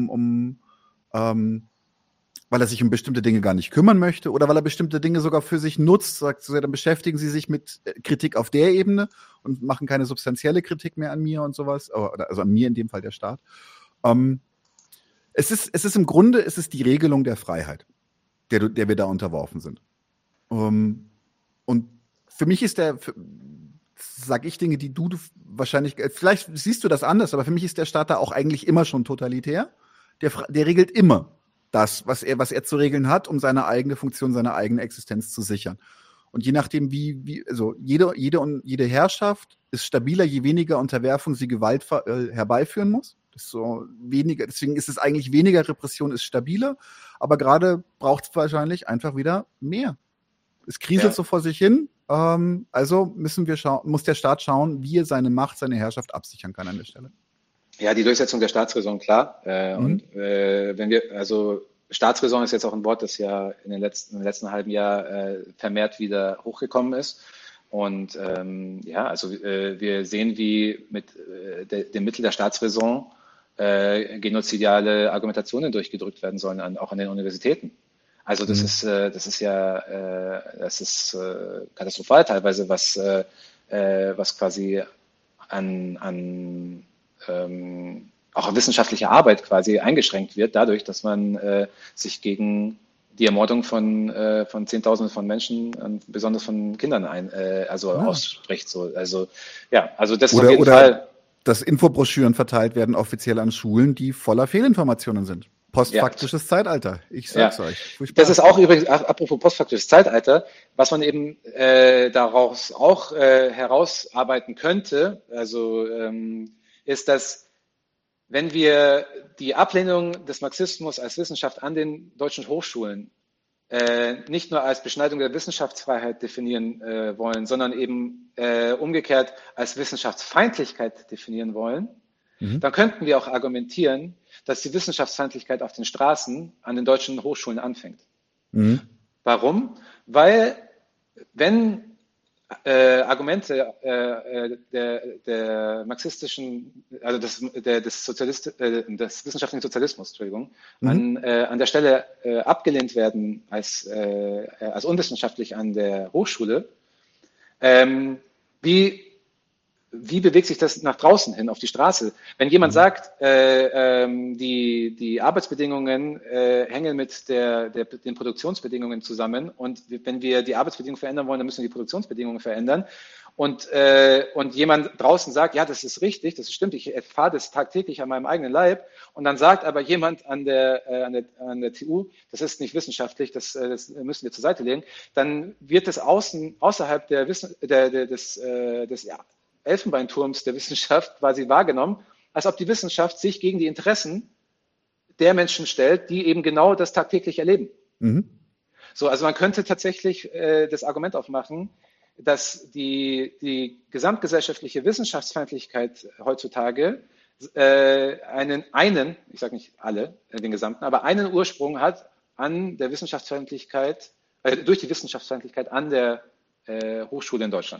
weil er sich um bestimmte Dinge gar nicht kümmern möchte oder weil er bestimmte Dinge sogar für sich nutzt, sagt so, dann beschäftigen Sie sich mit Kritik auf der Ebene und machen keine substanzielle Kritik mehr an mir und sowas, also an mir in dem Fall der Staat. Es ist im Grunde die Regelung der Freiheit, der wir da unterworfen sind. Und für mich ist sage ich Dinge, die du wahrscheinlich, vielleicht siehst du das anders, aber für mich ist der Staat da auch eigentlich immer schon totalitär. Der regelt immer das, was er zu regeln hat, um seine eigene Funktion, seine eigene Existenz zu sichern. Und je nachdem, also jede Herrschaft ist stabiler, je weniger Unterwerfung sie Gewalt herbeiführen muss. Deswegen ist es eigentlich weniger Repression, ist stabiler, aber gerade braucht es wahrscheinlich einfach wieder mehr. Es kriselt so vor sich hin, also muss der Staat schauen, wie er seine Macht, seine Herrschaft absichern kann an der Stelle. Ja, die Durchsetzung der Staatsräson, klar. Und Staatsräson ist jetzt auch ein Wort, das ja im letzten halben Jahr vermehrt wieder hochgekommen ist. Und wir sehen, wie mit dem Mittel der Staatsräson genozidiale Argumentationen durchgedrückt werden sollen, auch an den Universitäten. Also das ist katastrophal teilweise, was quasi auch wissenschaftliche Arbeit quasi eingeschränkt wird, dadurch, dass man sich gegen die Ermordung von Zehntausenden von Menschen, besonders von Kindern ausspricht. So. Also das ist auf jeden Fall. Dass Infobroschüren verteilt werden offiziell an Schulen, die voller Fehlinformationen sind. Postfaktisches Zeitalter, ich sag's euch. Furchtbar. Das ist auch übrigens, apropos postfaktisches Zeitalter, was man eben daraus auch herausarbeiten könnte, ist, dass wenn wir die Ablehnung des Marxismus als Wissenschaft an den deutschen Hochschulen nicht nur als Beschneidung der Wissenschaftsfreiheit definieren wollen, sondern eben umgekehrt als Wissenschaftsfeindlichkeit definieren wollen, dann könnten wir auch argumentieren, dass die Wissenschaftsfeindlichkeit auf den Straßen an den deutschen Hochschulen anfängt. Warum? Weil wenn Argumente der marxistischen, also des wissenschaftlichen Sozialismus, Entschuldigung, an der Stelle abgelehnt werden als unwissenschaftlich an der Hochschule, wie bewegt sich das nach draußen hin auf die Straße? Wenn jemand sagt, die Arbeitsbedingungen hängen mit den Produktionsbedingungen zusammen und wenn wir die Arbeitsbedingungen verändern wollen, dann müssen wir die Produktionsbedingungen verändern und jemand draußen sagt, ja, das ist richtig, das stimmt, ich erfahre das tagtäglich an meinem eigenen Leib und dann sagt aber jemand an der TU, das ist nicht wissenschaftlich, das müssen wir zur Seite legen, dann wird das außerhalb des Elfenbeinturms der Wissenschaft quasi wahrgenommen, als ob die Wissenschaft sich gegen die Interessen der Menschen stellt, die eben genau das tagtäglich erleben. So, also man könnte tatsächlich das Argument aufmachen, dass die gesamtgesellschaftliche Wissenschaftsfeindlichkeit heutzutage ich sage nicht alle, den gesamten, aber einen Ursprung hat an der Wissenschaftsfeindlichkeit, durch die Wissenschaftsfeindlichkeit an der Hochschule in Deutschland.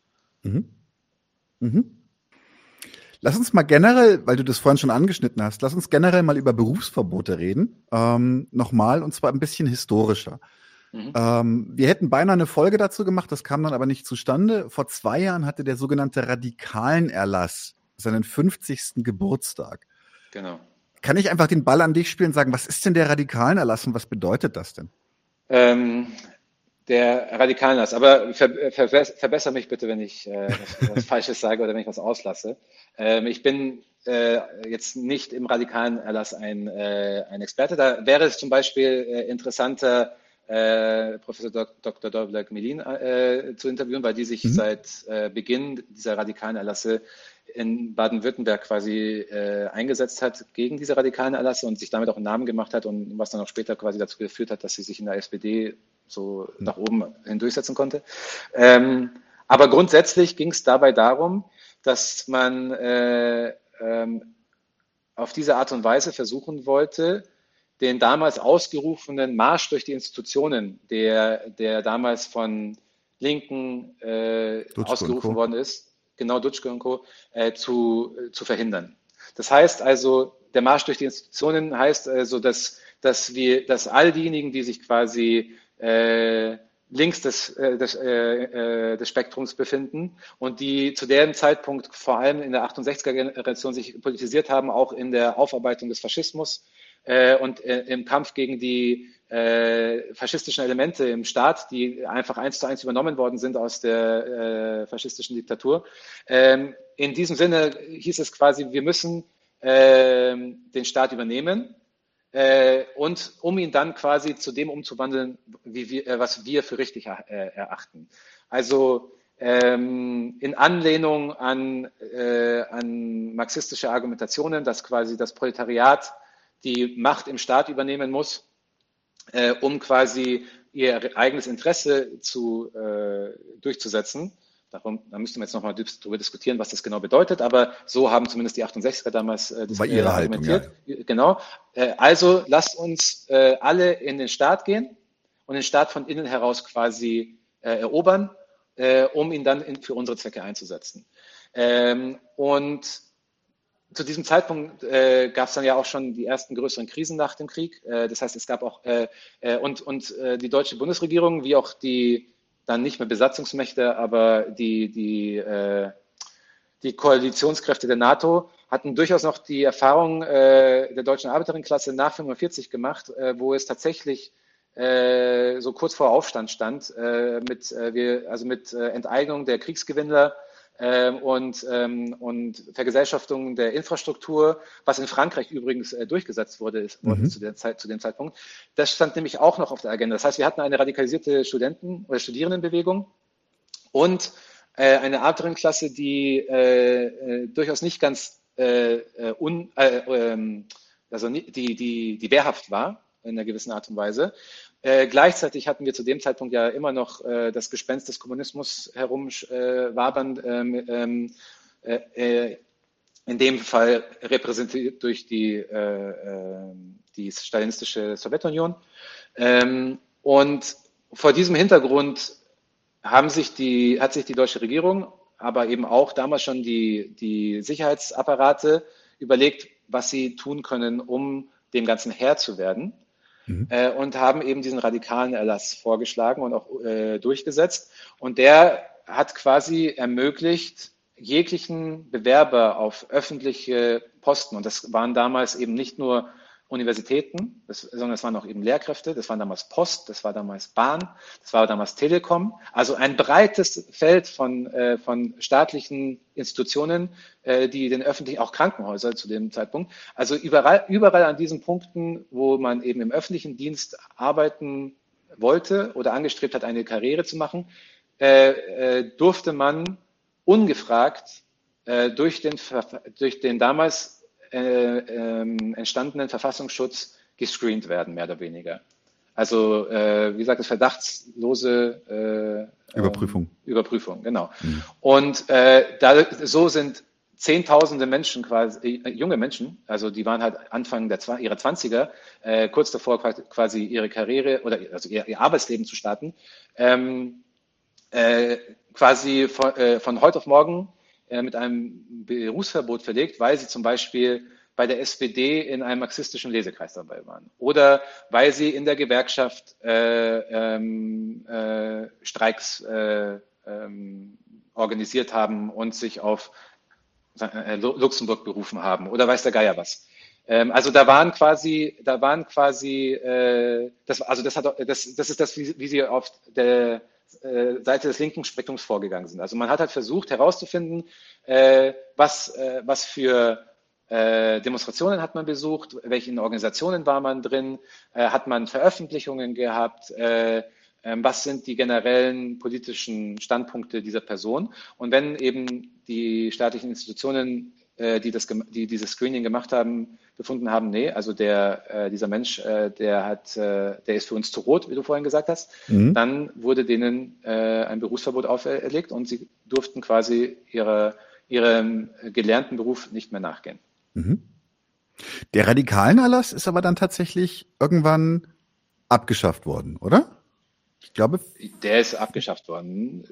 Lass uns mal generell, weil du das vorhin schon angeschnitten hast, lass uns generell mal über Berufsverbote reden. Nochmal, und zwar ein bisschen historischer. Wir hätten beinahe eine Folge dazu gemacht, das kam dann aber nicht zustande. Vor 2 Jahren hatte der sogenannte Radikalenerlass seinen 50. Geburtstag. Genau. Kann ich einfach den Ball an dich spielen und sagen, was ist denn der Radikalenerlass und was bedeutet das denn? Der Radikalenerlass. Aber verbessere mich bitte, wenn ich was Falsches sage oder wenn ich was auslasse. Ich bin jetzt nicht im Radikalenerlass ein Experte. Da wäre es zum Beispiel interessanter, Professor Dr. Dovlak-Melin zu interviewen, weil die sich seit Beginn dieser radikalen Erlasse in Baden-Württemberg quasi eingesetzt hat gegen diese radikalen Erlasse und sich damit auch einen Namen gemacht hat und was dann auch später quasi dazu geführt hat, dass sie sich in der SPD so nach oben hin durchsetzen konnte. Aber grundsätzlich ging es dabei darum, dass man auf diese Art und Weise versuchen wollte, den damals ausgerufenen Marsch durch die Institutionen, der damals von Linken ausgerufen worden ist, genau Dutschke und Co., zu verhindern. Das heißt also, der Marsch durch die Institutionen heißt also, dass all diejenigen, die sich quasi links des Spektrums befinden und die zu dem Zeitpunkt vor allem in der 68er-Generation sich politisiert haben, auch in der Aufarbeitung des Faschismus und im Kampf gegen die faschistischen Elemente im Staat, die einfach 1:1 übernommen worden sind aus der faschistischen Diktatur. In diesem Sinne hieß es quasi, wir müssen den Staat übernehmen, und um ihn dann quasi zu dem umzuwandeln, was wir für richtig erachten. Also in Anlehnung an marxistische Argumentationen, dass quasi das Proletariat die Macht im Staat übernehmen muss, um quasi ihr eigenes Interesse durchzusetzen. Da müsste man jetzt nochmal darüber diskutieren, was das genau bedeutet, aber so haben zumindest die 68er damals argumentiert. Ja. Genau. Also lasst uns alle in den Staat gehen und den Staat von innen heraus quasi erobern, um ihn dann für unsere Zwecke einzusetzen. Und zu diesem Zeitpunkt gab es dann ja auch schon die ersten größeren Krisen nach dem Krieg. Das heißt, es gab auch die deutsche Bundesregierung, wie auch die dann nicht mehr Besatzungsmächte, aber die Koalitionskräfte der NATO hatten durchaus noch die Erfahrung der deutschen Arbeiterinnenklasse nach 45 gemacht, wo es tatsächlich so kurz vor Aufstand stand, mit Enteignung der Kriegsgewinnler und Vergesellschaftung der Infrastruktur, was in Frankreich übrigens durchgesetzt wurde zu dem Zeitpunkt. Das stand nämlich auch noch auf der Agenda. Das heißt, wir hatten eine radikalisierte Studierendenbewegung und eine Arbeiterinnenklasse, die durchaus nicht ganz die wehrhaft war in einer gewissen Art und Weise. Gleichzeitig hatten wir zu dem Zeitpunkt ja immer noch das Gespenst des Kommunismus herumwabern, in dem Fall repräsentiert durch die stalinistische Sowjetunion. Und vor diesem Hintergrund hat sich die deutsche Regierung, aber eben auch damals schon die Sicherheitsapparate überlegt, was sie tun können, um dem Ganzen Herr zu werden. Und haben eben diesen radikalen Erlass vorgeschlagen und auch durchgesetzt. Und der hat quasi ermöglicht, jeglichen Bewerber auf öffentliche Posten, und das waren damals eben nicht nur Universitäten, sondern es waren auch eben Lehrkräfte, das war damals Post, das war damals Bahn, das war damals Telekom, also ein breites Feld von staatlichen Institutionen, die den öffentlichen, auch Krankenhäuser zu dem Zeitpunkt, also überall an diesen Punkten, wo man eben im öffentlichen Dienst arbeiten wollte oder angestrebt hat, eine Karriere zu machen, durfte man ungefragt durch den damals entstandenen Verfassungsschutz gescreent werden, mehr oder weniger. Also, wie gesagt, das verdachtslose Überprüfung, genau. Und so sind Zehntausende Menschen quasi, junge Menschen, also die waren halt Anfang ihrer 20er, kurz davor quasi ihre Karriere oder also ihr Arbeitsleben zu starten, quasi von heute auf morgen mit einem Berufsverbot verlegt, weil sie zum Beispiel bei der SPD in einem marxistischen Lesekreis dabei waren oder weil sie in der Gewerkschaft Streiks organisiert haben und sich auf Luxemburg berufen haben oder weiß der Geier was. Also das ist das, wie sie auf der Seite des linken Spektrums vorgegangen sind. Also man hat halt versucht herauszufinden, was für Demonstrationen hat man besucht, welchen Organisationen war man drin, hat man Veröffentlichungen gehabt, was sind die generellen politischen Standpunkte dieser Person. Und wenn eben die staatlichen Institutionen, die dieses Screening gemacht haben, befunden haben, nee, also dieser Mensch, der ist für uns zu rot, wie du vorhin gesagt hast, dann wurde denen ein Berufsverbot auferlegt und sie durften quasi ihrem gelernten Beruf nicht mehr nachgehen. Der radikalen Erlass ist aber dann tatsächlich irgendwann abgeschafft worden, oder? Ich glaube. Der ist abgeschafft worden.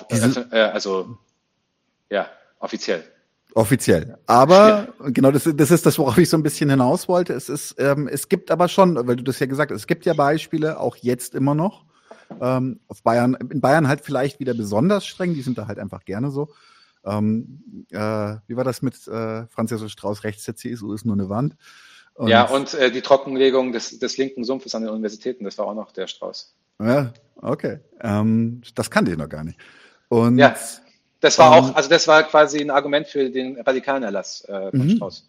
Ja, offiziell. Offiziell. Aber genau, das ist das, worauf ich so ein bisschen hinaus wollte. Es gibt aber schon, weil du das ja gesagt hast, es gibt ja Beispiele, auch jetzt immer noch. In Bayern halt vielleicht wieder besonders streng, die sind da halt einfach gerne so. Wie war das mit Franz Josef Strauß, rechts der CSU ist nur eine Wand? Und die Trockenlegung des linken Sumpfes an den Universitäten, das war auch noch der Strauß. Ja, okay. Das kannte ich noch gar nicht. Und ja, das war das war quasi ein Argument für den radikalen Erlass von Strauß.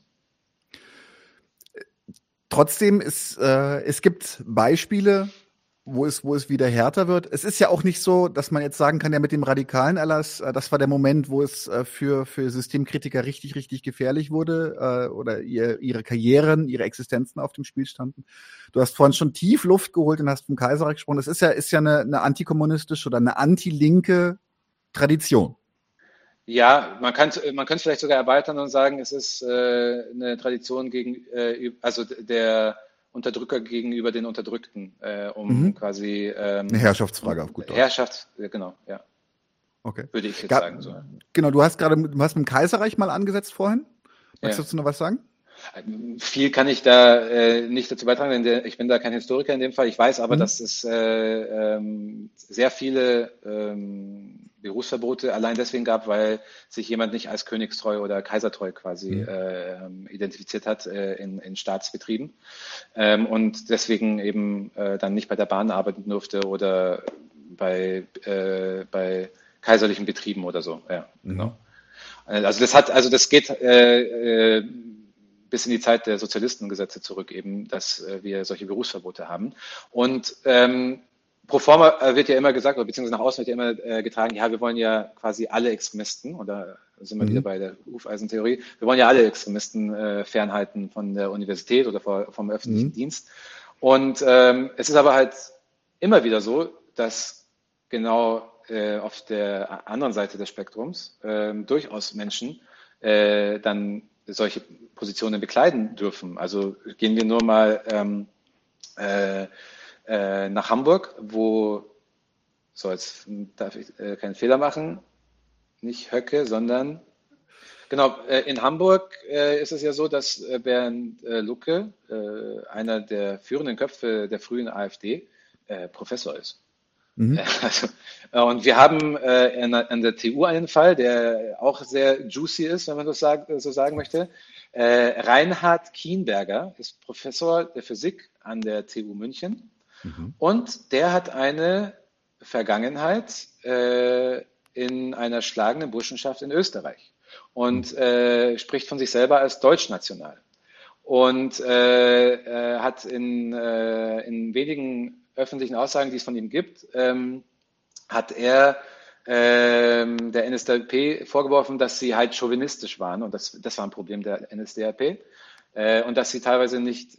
Trotzdem es gibt Beispiele, wo es wieder härter wird. Es ist ja auch nicht so, dass man jetzt sagen kann, ja, mit dem radikalen Erlass, das war der Moment, wo es für Systemkritiker richtig, richtig gefährlich wurde oder ihre Karrieren, ihre Existenzen auf dem Spiel standen. Du hast vorhin schon tief Luft geholt und hast vom Kaiserreich gesprochen. Das ist ja eine antikommunistische oder eine antilinke Tradition. Ja, man könnte es vielleicht sogar erweitern und sagen, es ist eine Tradition gegen, also der Unterdrücker gegenüber den Unterdrückten, quasi eine Herrschaftsfrage auf gut Deutsch. Genau, ja. Okay. Würde ich jetzt sagen. So. Genau, du hast mit dem Kaiserreich mal angesetzt vorhin. Möchtest du dazu noch was sagen? Viel kann ich da nicht dazu beitragen, denn ich bin da kein Historiker in dem Fall. Ich weiß aber, dass es sehr viele Berufsverbote allein deswegen gab, weil sich jemand nicht als königstreu oder kaisertreu quasi identifiziert hat in Staatsbetrieben und deswegen eben dann nicht bei der Bahn arbeiten durfte oder bei kaiserlichen Betrieben oder so. Ja, genau. Also das geht bis in die Zeit der Sozialistengesetze zurück eben, dass wir solche Berufsverbote haben. Und pro forma wird ja immer gesagt, oder beziehungsweise nach außen wird ja immer getragen, ja, wir wollen ja quasi alle Extremisten, oder sind wir wieder bei der Hufeisentheorie, wir wollen ja alle Extremisten fernhalten von der Universität oder vom öffentlichen Dienst. Und es ist aber halt immer wieder so, dass genau auf der anderen Seite des Spektrums durchaus Menschen dann solche Positionen bekleiden dürfen. Also gehen wir nur mal nach Hamburg, wo, so jetzt darf ich keinen Fehler machen, nicht Höcke, sondern genau, in Hamburg ist es ja so, dass Bernd Lucke, einer der führenden Köpfe der frühen AfD, Professor ist. Mhm. Also, und wir haben an der TU einen Fall, der auch sehr juicy ist, wenn man das so sagen möchte. Reinhard Kienberger ist Professor der Physik an der TU München Mhm. und der hat eine Vergangenheit in einer schlagenden Burschenschaft in Österreich und spricht von sich selber als deutschnational und hat in wenigen öffentlichen Aussagen, die es von ihm gibt, hat er der NSDAP vorgeworfen, dass sie halt chauvinistisch waren und das war ein Problem der NSDAP und dass sie teilweise nicht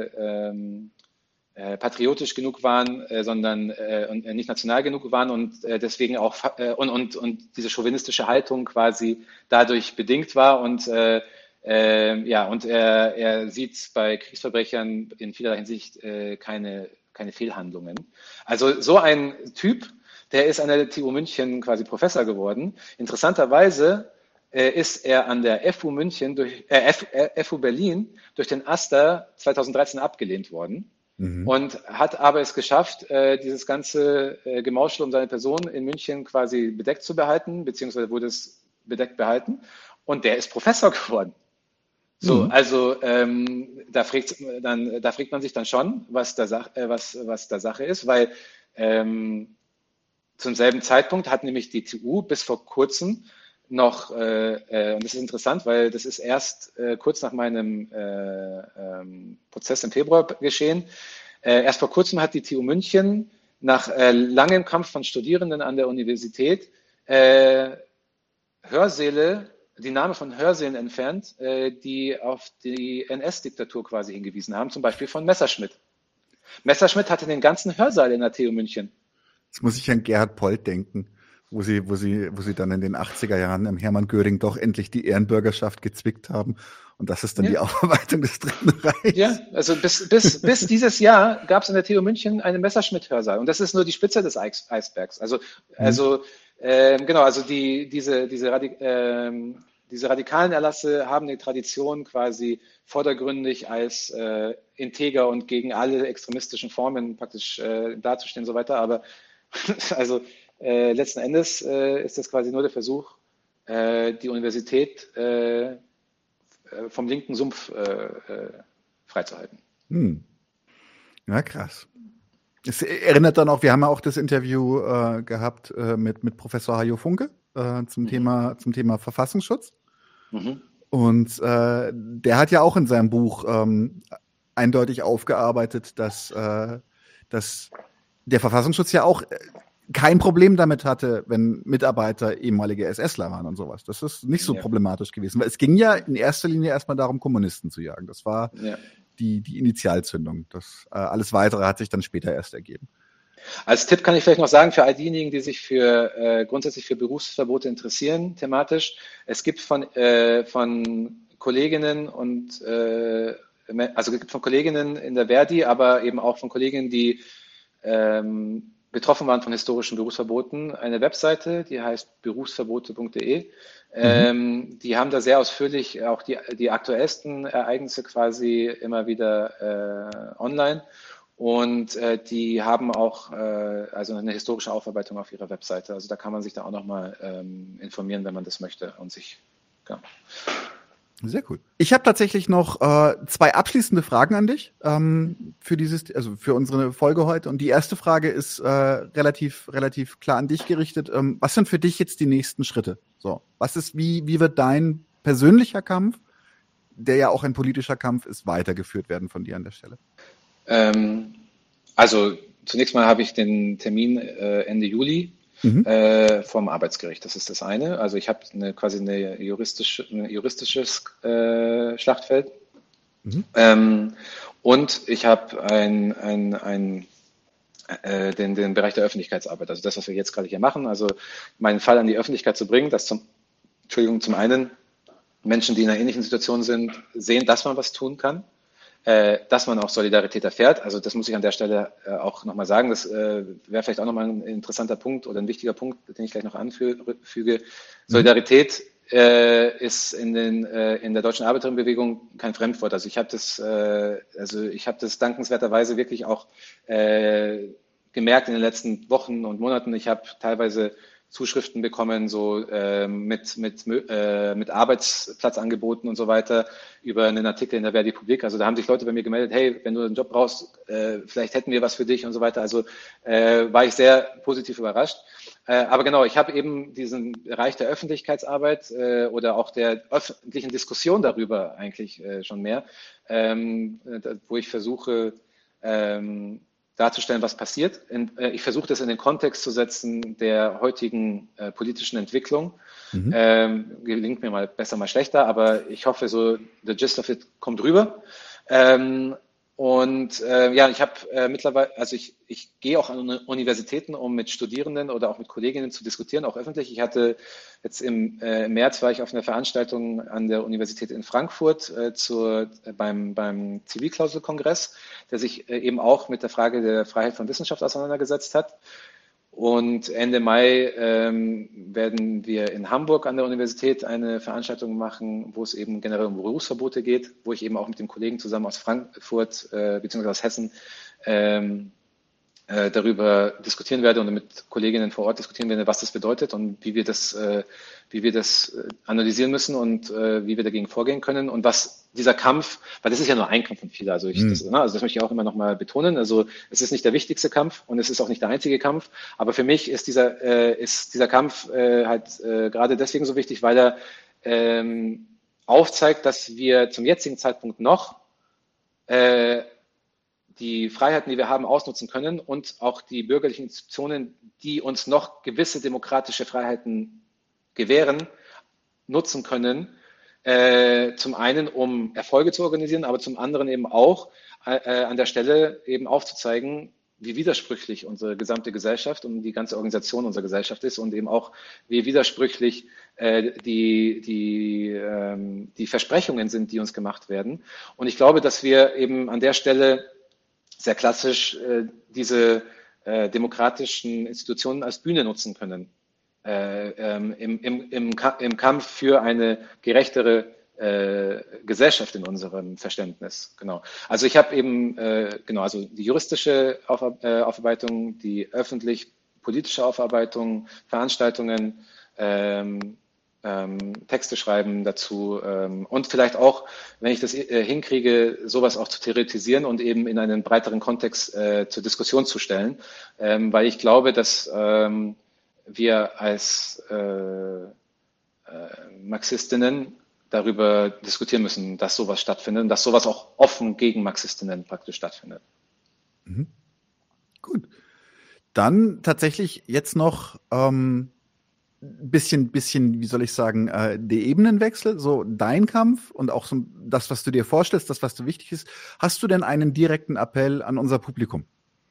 patriotisch genug waren, sondern und nicht national genug waren und deswegen auch und diese chauvinistische Haltung quasi dadurch bedingt war und ja, und er sieht bei Kriegsverbrechern in vielerlei Hinsicht keine Fehlhandlungen. Also so ein Typ, der ist an der TU München quasi Professor geworden. Interessanterweise ist er an der FU München FU Berlin durch den AStA 2013 abgelehnt worden Mhm. und hat aber es geschafft, dieses ganze Gemauschel um seine Person in München quasi bedeckt zu behalten, beziehungsweise wurde es bedeckt behalten. Und der ist Professor geworden. So, Mhm. also da fragt man sich dann schon, was da Sache ist, weil zum selben Zeitpunkt hat nämlich die TU bis vor kurzem noch, und das ist interessant, weil das ist erst kurz nach meinem Prozess im Februar geschehen. Erst vor kurzem hat die TU München nach langem Kampf von Studierenden an der Universität Hörsäle, die Name von Hörsälen entfernt, die auf die NS-Diktatur quasi hingewiesen haben, zum Beispiel von Messerschmitt. Messerschmitt hatte den ganzen Hörsaal in der TU München. Jetzt muss ich an Gerhard Polt denken, wo sie dann in den 80er Jahren im Hermann Göring doch endlich die Ehrenbürgerschaft gezwickt haben. Und das ist dann Ja, die Aufarbeitung des Dritten ja, Reichs. also bis dieses Jahr gab es in der TU München einen Messerschmitt-Hörsaal. Und das ist nur die Spitze des Eisbergs. Hm. Genau, also diese radikalen Erlasse haben die Tradition quasi vordergründig als integer und gegen alle extremistischen Formen praktisch dazustehen und so weiter. Aber also letzten Endes ist das quasi nur der Versuch, die Universität vom linken Sumpf freizuhalten. Hm. Ja, krass. Es erinnert dann auch, wir haben ja auch das Interview gehabt mit Professor Hajo Funke Mhm. Zum Thema Verfassungsschutz. Mhm. Und der hat ja auch in seinem Buch eindeutig aufgearbeitet, dass der Verfassungsschutz ja auch kein Problem damit hatte, wenn Mitarbeiter ehemalige SSler waren und sowas. Das ist nicht so Ja, problematisch gewesen. Weil es ging ja in erster Linie erstmal darum, Kommunisten zu jagen. Das war ja. die Initialzündung. Das alles Weitere hat sich dann später erst ergeben. Als Tipp kann ich vielleicht noch sagen, für all diejenigen, die sich grundsätzlich für Berufsverbote interessieren, thematisch, es gibt von Kolleginnen also es gibt von Kolleginnen in der Verdi, aber eben auch von Kolleginnen, die betroffen waren von historischen Berufsverboten, eine Webseite, die heißt berufsverbote.de. Mhm. Die haben da sehr ausführlich auch die aktuellsten Ereignisse quasi immer wieder online. Und die haben auch also eine historische Aufarbeitung auf ihrer Webseite. Also da kann man sich da auch nochmal informieren, wenn man das möchte und sich. Ja. Sehr cool. Ich habe tatsächlich noch zwei abschließende Fragen an dich also für unsere Folge heute. Und die erste Frage ist relativ klar an dich gerichtet. Was sind für dich jetzt die nächsten Schritte? So, wie wird dein persönlicher Kampf, der ja auch ein politischer Kampf ist, weitergeführt werden von dir an der Stelle? Ähm, also zunächst mal habe ich den Termin Ende Juli Mhm. vom Arbeitsgericht. Das ist das eine. Also ich habe quasi ein juristisches Schlachtfeld. Mhm. Und ich habe den Bereich der Öffentlichkeitsarbeit, also das, was wir jetzt gerade hier machen, also meinen Fall an die Öffentlichkeit zu bringen, dass zum einen Menschen, die in einer ähnlichen Situation sind, sehen, dass man was tun kann, dass man auch Solidarität erfährt. Also das muss ich an der Stelle auch nochmal sagen. Das wäre vielleicht auch nochmal ein interessanter Punkt oder ein wichtiger Punkt, den ich gleich noch anfüge. Solidarität ist in der deutschen Arbeiterinnenbewegung kein Fremdwort. Also ich habe das dankenswerterweise wirklich auch gemerkt in den letzten Wochen und Monaten. Ich habe teilweise Zuschriften bekommen, so mit Arbeitsplatzangeboten und so weiter über einen Artikel in der Verdi Publik. Also da haben sich Leute bei mir gemeldet, hey, wenn du einen Job brauchst, vielleicht hätten wir was für dich und so weiter. Also war ich sehr positiv überrascht. Aber genau, ich habe eben diesen Bereich der Öffentlichkeitsarbeit oder auch der öffentlichen Diskussion darüber eigentlich schon mehr, wo ich versuche, darzustellen, was passiert. Ich versuche das in den Kontext zu setzen der heutigen politischen Entwicklung. Gelingt mir mal besser, mal schlechter, aber ich hoffe, so the gist of it kommt rüber. Ich habe mittlerweile, also ich gehe auch an Universitäten, um mit Studierenden oder auch mit Kolleginnen zu diskutieren, auch öffentlich. Ich hatte jetzt im März war ich auf einer Veranstaltung an der Universität in Frankfurt beim Zivilklauselkongress, der sich eben auch mit der Frage der Freiheit von Wissenschaft auseinandergesetzt hat. Und Ende Mai werden wir in Hamburg an der Universität eine Veranstaltung machen, wo es eben generell um Berufsverbote geht, wo ich eben auch mit den Kollegen zusammen aus Frankfurt bzw. aus Hessen darüber diskutieren werde und mit Kolleginnen vor Ort diskutieren werde, was das bedeutet und wie wir das analysieren müssen und wie wir dagegen vorgehen können und was dieser Kampf, weil das ist ja nur ein Kampf von vielen, also das möchte ich auch immer noch mal betonen, also es ist nicht der wichtigste Kampf und es ist auch nicht der einzige Kampf, aber für mich ist dieser Kampf gerade deswegen so wichtig, weil er aufzeigt, dass wir zum jetzigen Zeitpunkt noch die Freiheiten, die wir haben, ausnutzen können und auch die bürgerlichen Institutionen, die uns noch gewisse demokratische Freiheiten gewähren, nutzen können, zum einen, um Erfolge zu organisieren, aber zum anderen eben auch an der Stelle eben aufzuzeigen, wie widersprüchlich unsere gesamte Gesellschaft und die ganze Organisation unserer Gesellschaft ist und eben auch, wie widersprüchlich die Versprechungen sind, die uns gemacht werden. Und ich glaube, dass wir eben an der Stelle sehr klassisch diese demokratischen Institutionen als Bühne nutzen können im Kampf für eine gerechtere Gesellschaft in unserem Verständnis. Genau. Also ich habe eben also die juristische Aufarbeitung, die öffentlich-politische Aufarbeitung, Veranstaltungen, Texte schreiben dazu und vielleicht auch, wenn ich das hinkriege, sowas auch zu theoretisieren und eben in einen breiteren Kontext zur Diskussion zu stellen, weil ich glaube, dass wir als Marxistinnen darüber diskutieren müssen, dass sowas stattfindet und dass sowas auch offen gegen Marxistinnen praktisch stattfindet. Mhm. Gut. Dann tatsächlich jetzt noch bisschen, wie soll ich sagen, der Ebenenwechsel, so dein Kampf und auch so das, was du dir vorstellst, das, was dir wichtig ist. Hast du denn einen direkten Appell an unser Publikum?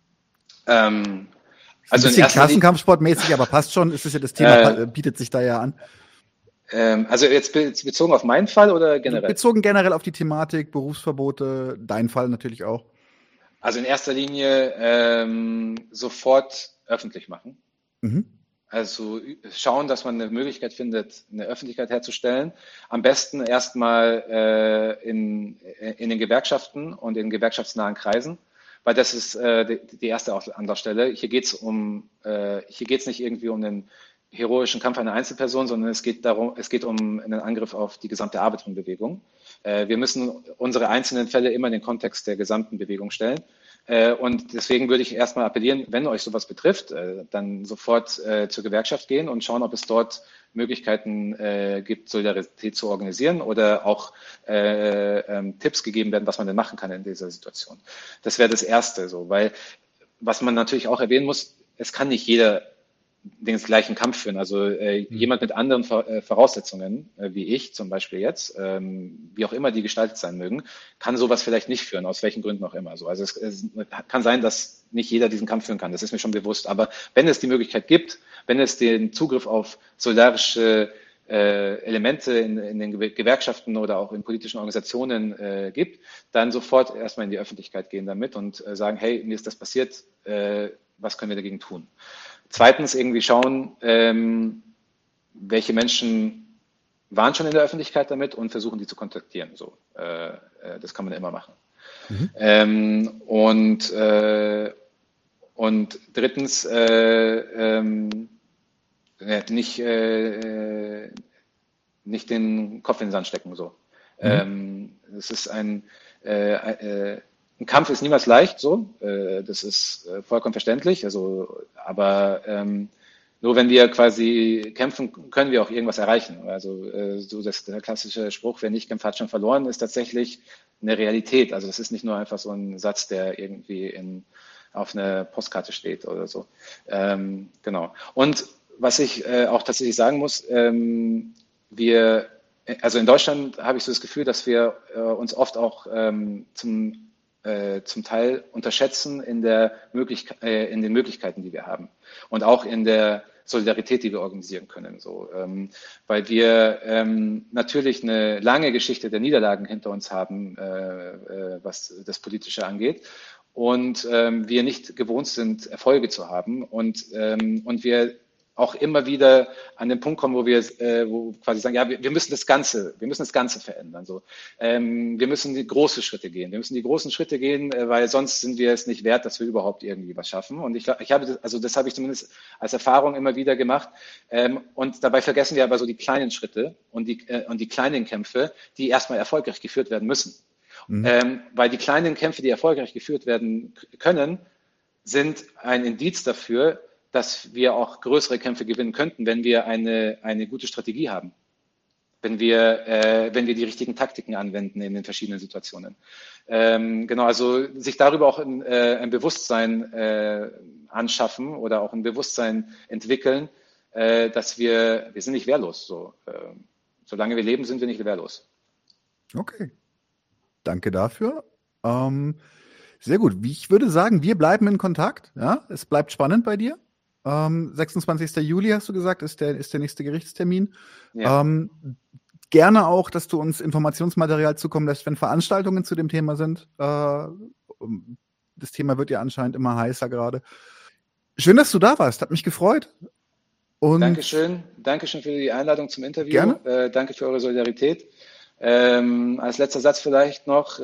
Also ein bisschen Klassenkampfsportmäßig, aber passt schon. Ist es ja das Thema, bietet sich da ja an. Also jetzt bezogen auf meinen Fall oder generell? Bezogen generell auf die Thematik, Berufsverbote, dein Fall natürlich auch. Also in erster Linie sofort öffentlich machen. Mhm. Also schauen, dass man eine Möglichkeit findet, eine Öffentlichkeit herzustellen. Am besten erstmal in den Gewerkschaften und in gewerkschaftsnahen Kreisen, weil das ist die erste Anlaufstelle. Hier geht's nicht irgendwie um den heroischen Kampf einer Einzelperson, sondern es geht um einen Angriff auf die gesamte Arbeiterinnenbewegung. Wir müssen unsere einzelnen Fälle immer in den Kontext der gesamten Bewegung stellen. Und deswegen würde ich erstmal appellieren, wenn euch sowas betrifft, dann sofort zur Gewerkschaft gehen und schauen, ob es dort Möglichkeiten gibt, Solidarität zu organisieren oder auch Tipps gegeben werden, was man denn machen kann in dieser Situation. Das wäre das Erste, so, weil was man natürlich auch erwähnen muss, es kann nicht jeder den gleichen Kampf führen. Also jemand mit anderen Voraussetzungen, wie ich zum Beispiel jetzt, wie auch immer die gestaltet sein mögen, kann sowas vielleicht nicht führen, aus welchen Gründen auch immer. So. Also es kann sein, dass nicht jeder diesen Kampf führen kann, das ist mir schon bewusst. Aber wenn es die Möglichkeit gibt, wenn es den Zugriff auf solidarische Elemente in den Gewerkschaften oder auch in politischen Organisationen gibt, dann sofort erstmal in die Öffentlichkeit gehen damit und sagen, hey, mir ist das passiert, was können wir dagegen tun? Zweitens irgendwie schauen, welche Menschen waren schon in der Öffentlichkeit damit und versuchen, die zu kontaktieren. So, das kann man ja immer machen. Und drittens, nicht den Kopf in den Sand stecken. So. Das ist ein Kampf ist niemals leicht, so. Das ist vollkommen verständlich. Also, aber nur wenn wir quasi kämpfen, können wir auch irgendwas erreichen. Also der klassische Spruch, wer nicht kämpft, hat schon verloren, ist tatsächlich eine Realität. Also das ist nicht nur einfach so ein Satz, der irgendwie auf einer Postkarte steht oder so. Genau. Und was ich auch tatsächlich sagen muss, also in Deutschland habe ich so das Gefühl, dass wir uns oft auch zum Teil unterschätzen in den Möglichkeiten, die wir haben und auch in der Solidarität, die wir organisieren können. So, weil wir natürlich eine lange Geschichte der Niederlagen hinter uns haben, was das Politische angeht. Und wir nicht gewohnt sind, Erfolge zu haben. Und wir auch immer wieder an den Punkt kommen, wo wir quasi sagen, ja, wir müssen das Ganze verändern. So, wir müssen die großen Schritte gehen. Wir müssen die großen Schritte gehen, weil sonst sind wir es nicht wert, dass wir überhaupt irgendwie was schaffen. Und das habe ich zumindest als Erfahrung immer wieder gemacht. Und dabei vergessen wir aber so die kleinen Schritte und die kleinen Kämpfe, die erstmal erfolgreich geführt werden müssen. Weil die kleinen Kämpfe, die erfolgreich geführt werden können, sind ein Indiz dafür, dass wir auch größere Kämpfe gewinnen könnten, wenn wir eine gute Strategie haben, wenn wir die richtigen Taktiken anwenden in den verschiedenen Situationen. Genau, also sich darüber auch ein Bewusstsein anschaffen oder auch ein Bewusstsein entwickeln, dass wir sind nicht wehrlos. So, solange wir leben, sind wir nicht wehrlos. Okay, danke dafür. Sehr gut. Ich würde sagen, wir bleiben in Kontakt. Ja, es bleibt spannend bei dir. 26. Juli hast du gesagt, ist der nächste Gerichtstermin. Ja. Gerne auch, dass du uns Informationsmaterial zukommen lässt, wenn Veranstaltungen zu dem Thema sind. Das Thema wird ja anscheinend immer heißer gerade. Schön, dass du da warst. Hat mich gefreut. Und Dankeschön für die Einladung zum Interview. Gerne. Danke für eure Solidarität. Als letzter Satz vielleicht noch,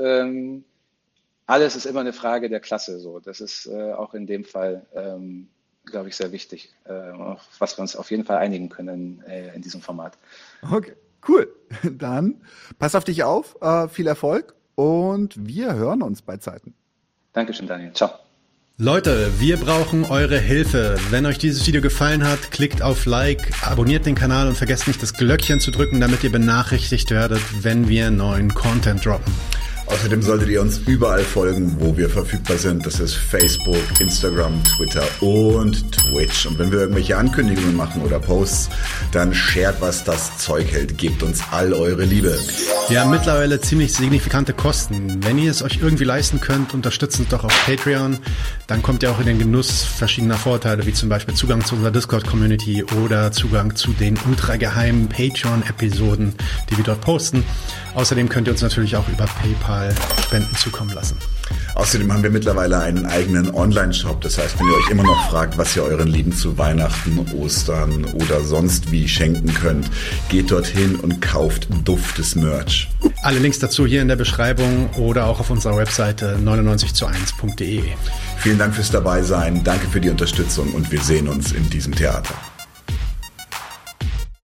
alles ist immer eine Frage der Klasse. So. Das ist auch in dem Fall glaube ich, sehr wichtig, auf was wir uns auf jeden Fall einigen können in diesem Format. Okay, cool. Dann pass auf dich auf, viel Erfolg und wir hören uns bei Zeiten. Dankeschön, Daniel. Ciao. Leute, wir brauchen eure Hilfe. Wenn euch dieses Video gefallen hat, klickt auf Like, abonniert den Kanal und vergesst nicht das Glöckchen zu drücken, damit ihr benachrichtigt werdet, wenn wir neuen Content droppen. Außerdem solltet ihr uns überall folgen, wo wir verfügbar sind. Das ist Facebook, Instagram, Twitter und Twitch. Und wenn wir irgendwelche Ankündigungen machen oder Posts, dann shared, was das Zeug hält. Gebt uns all eure Liebe. Wir haben mittlerweile ziemlich signifikante Kosten. Wenn ihr es euch irgendwie leisten könnt, unterstützt uns doch auf Patreon. Dann kommt ihr auch in den Genuss verschiedener Vorteile, wie zum Beispiel Zugang zu unserer Discord-Community oder Zugang zu den ultrageheimen Patreon-Episoden, die wir dort posten. Außerdem könnt ihr uns natürlich auch über PayPal Spenden zukommen lassen. Außerdem haben wir mittlerweile einen eigenen Online-Shop. Das heißt, wenn ihr euch immer noch fragt, was ihr euren Lieben zu Weihnachten, Ostern oder sonst wie schenken könnt, geht dorthin und kauft duftes Merch. Alle Links dazu hier in der Beschreibung oder auch auf unserer Webseite 99zu1.de. Vielen Dank fürs Dabeisein, danke für die Unterstützung und wir sehen uns in diesem Theater.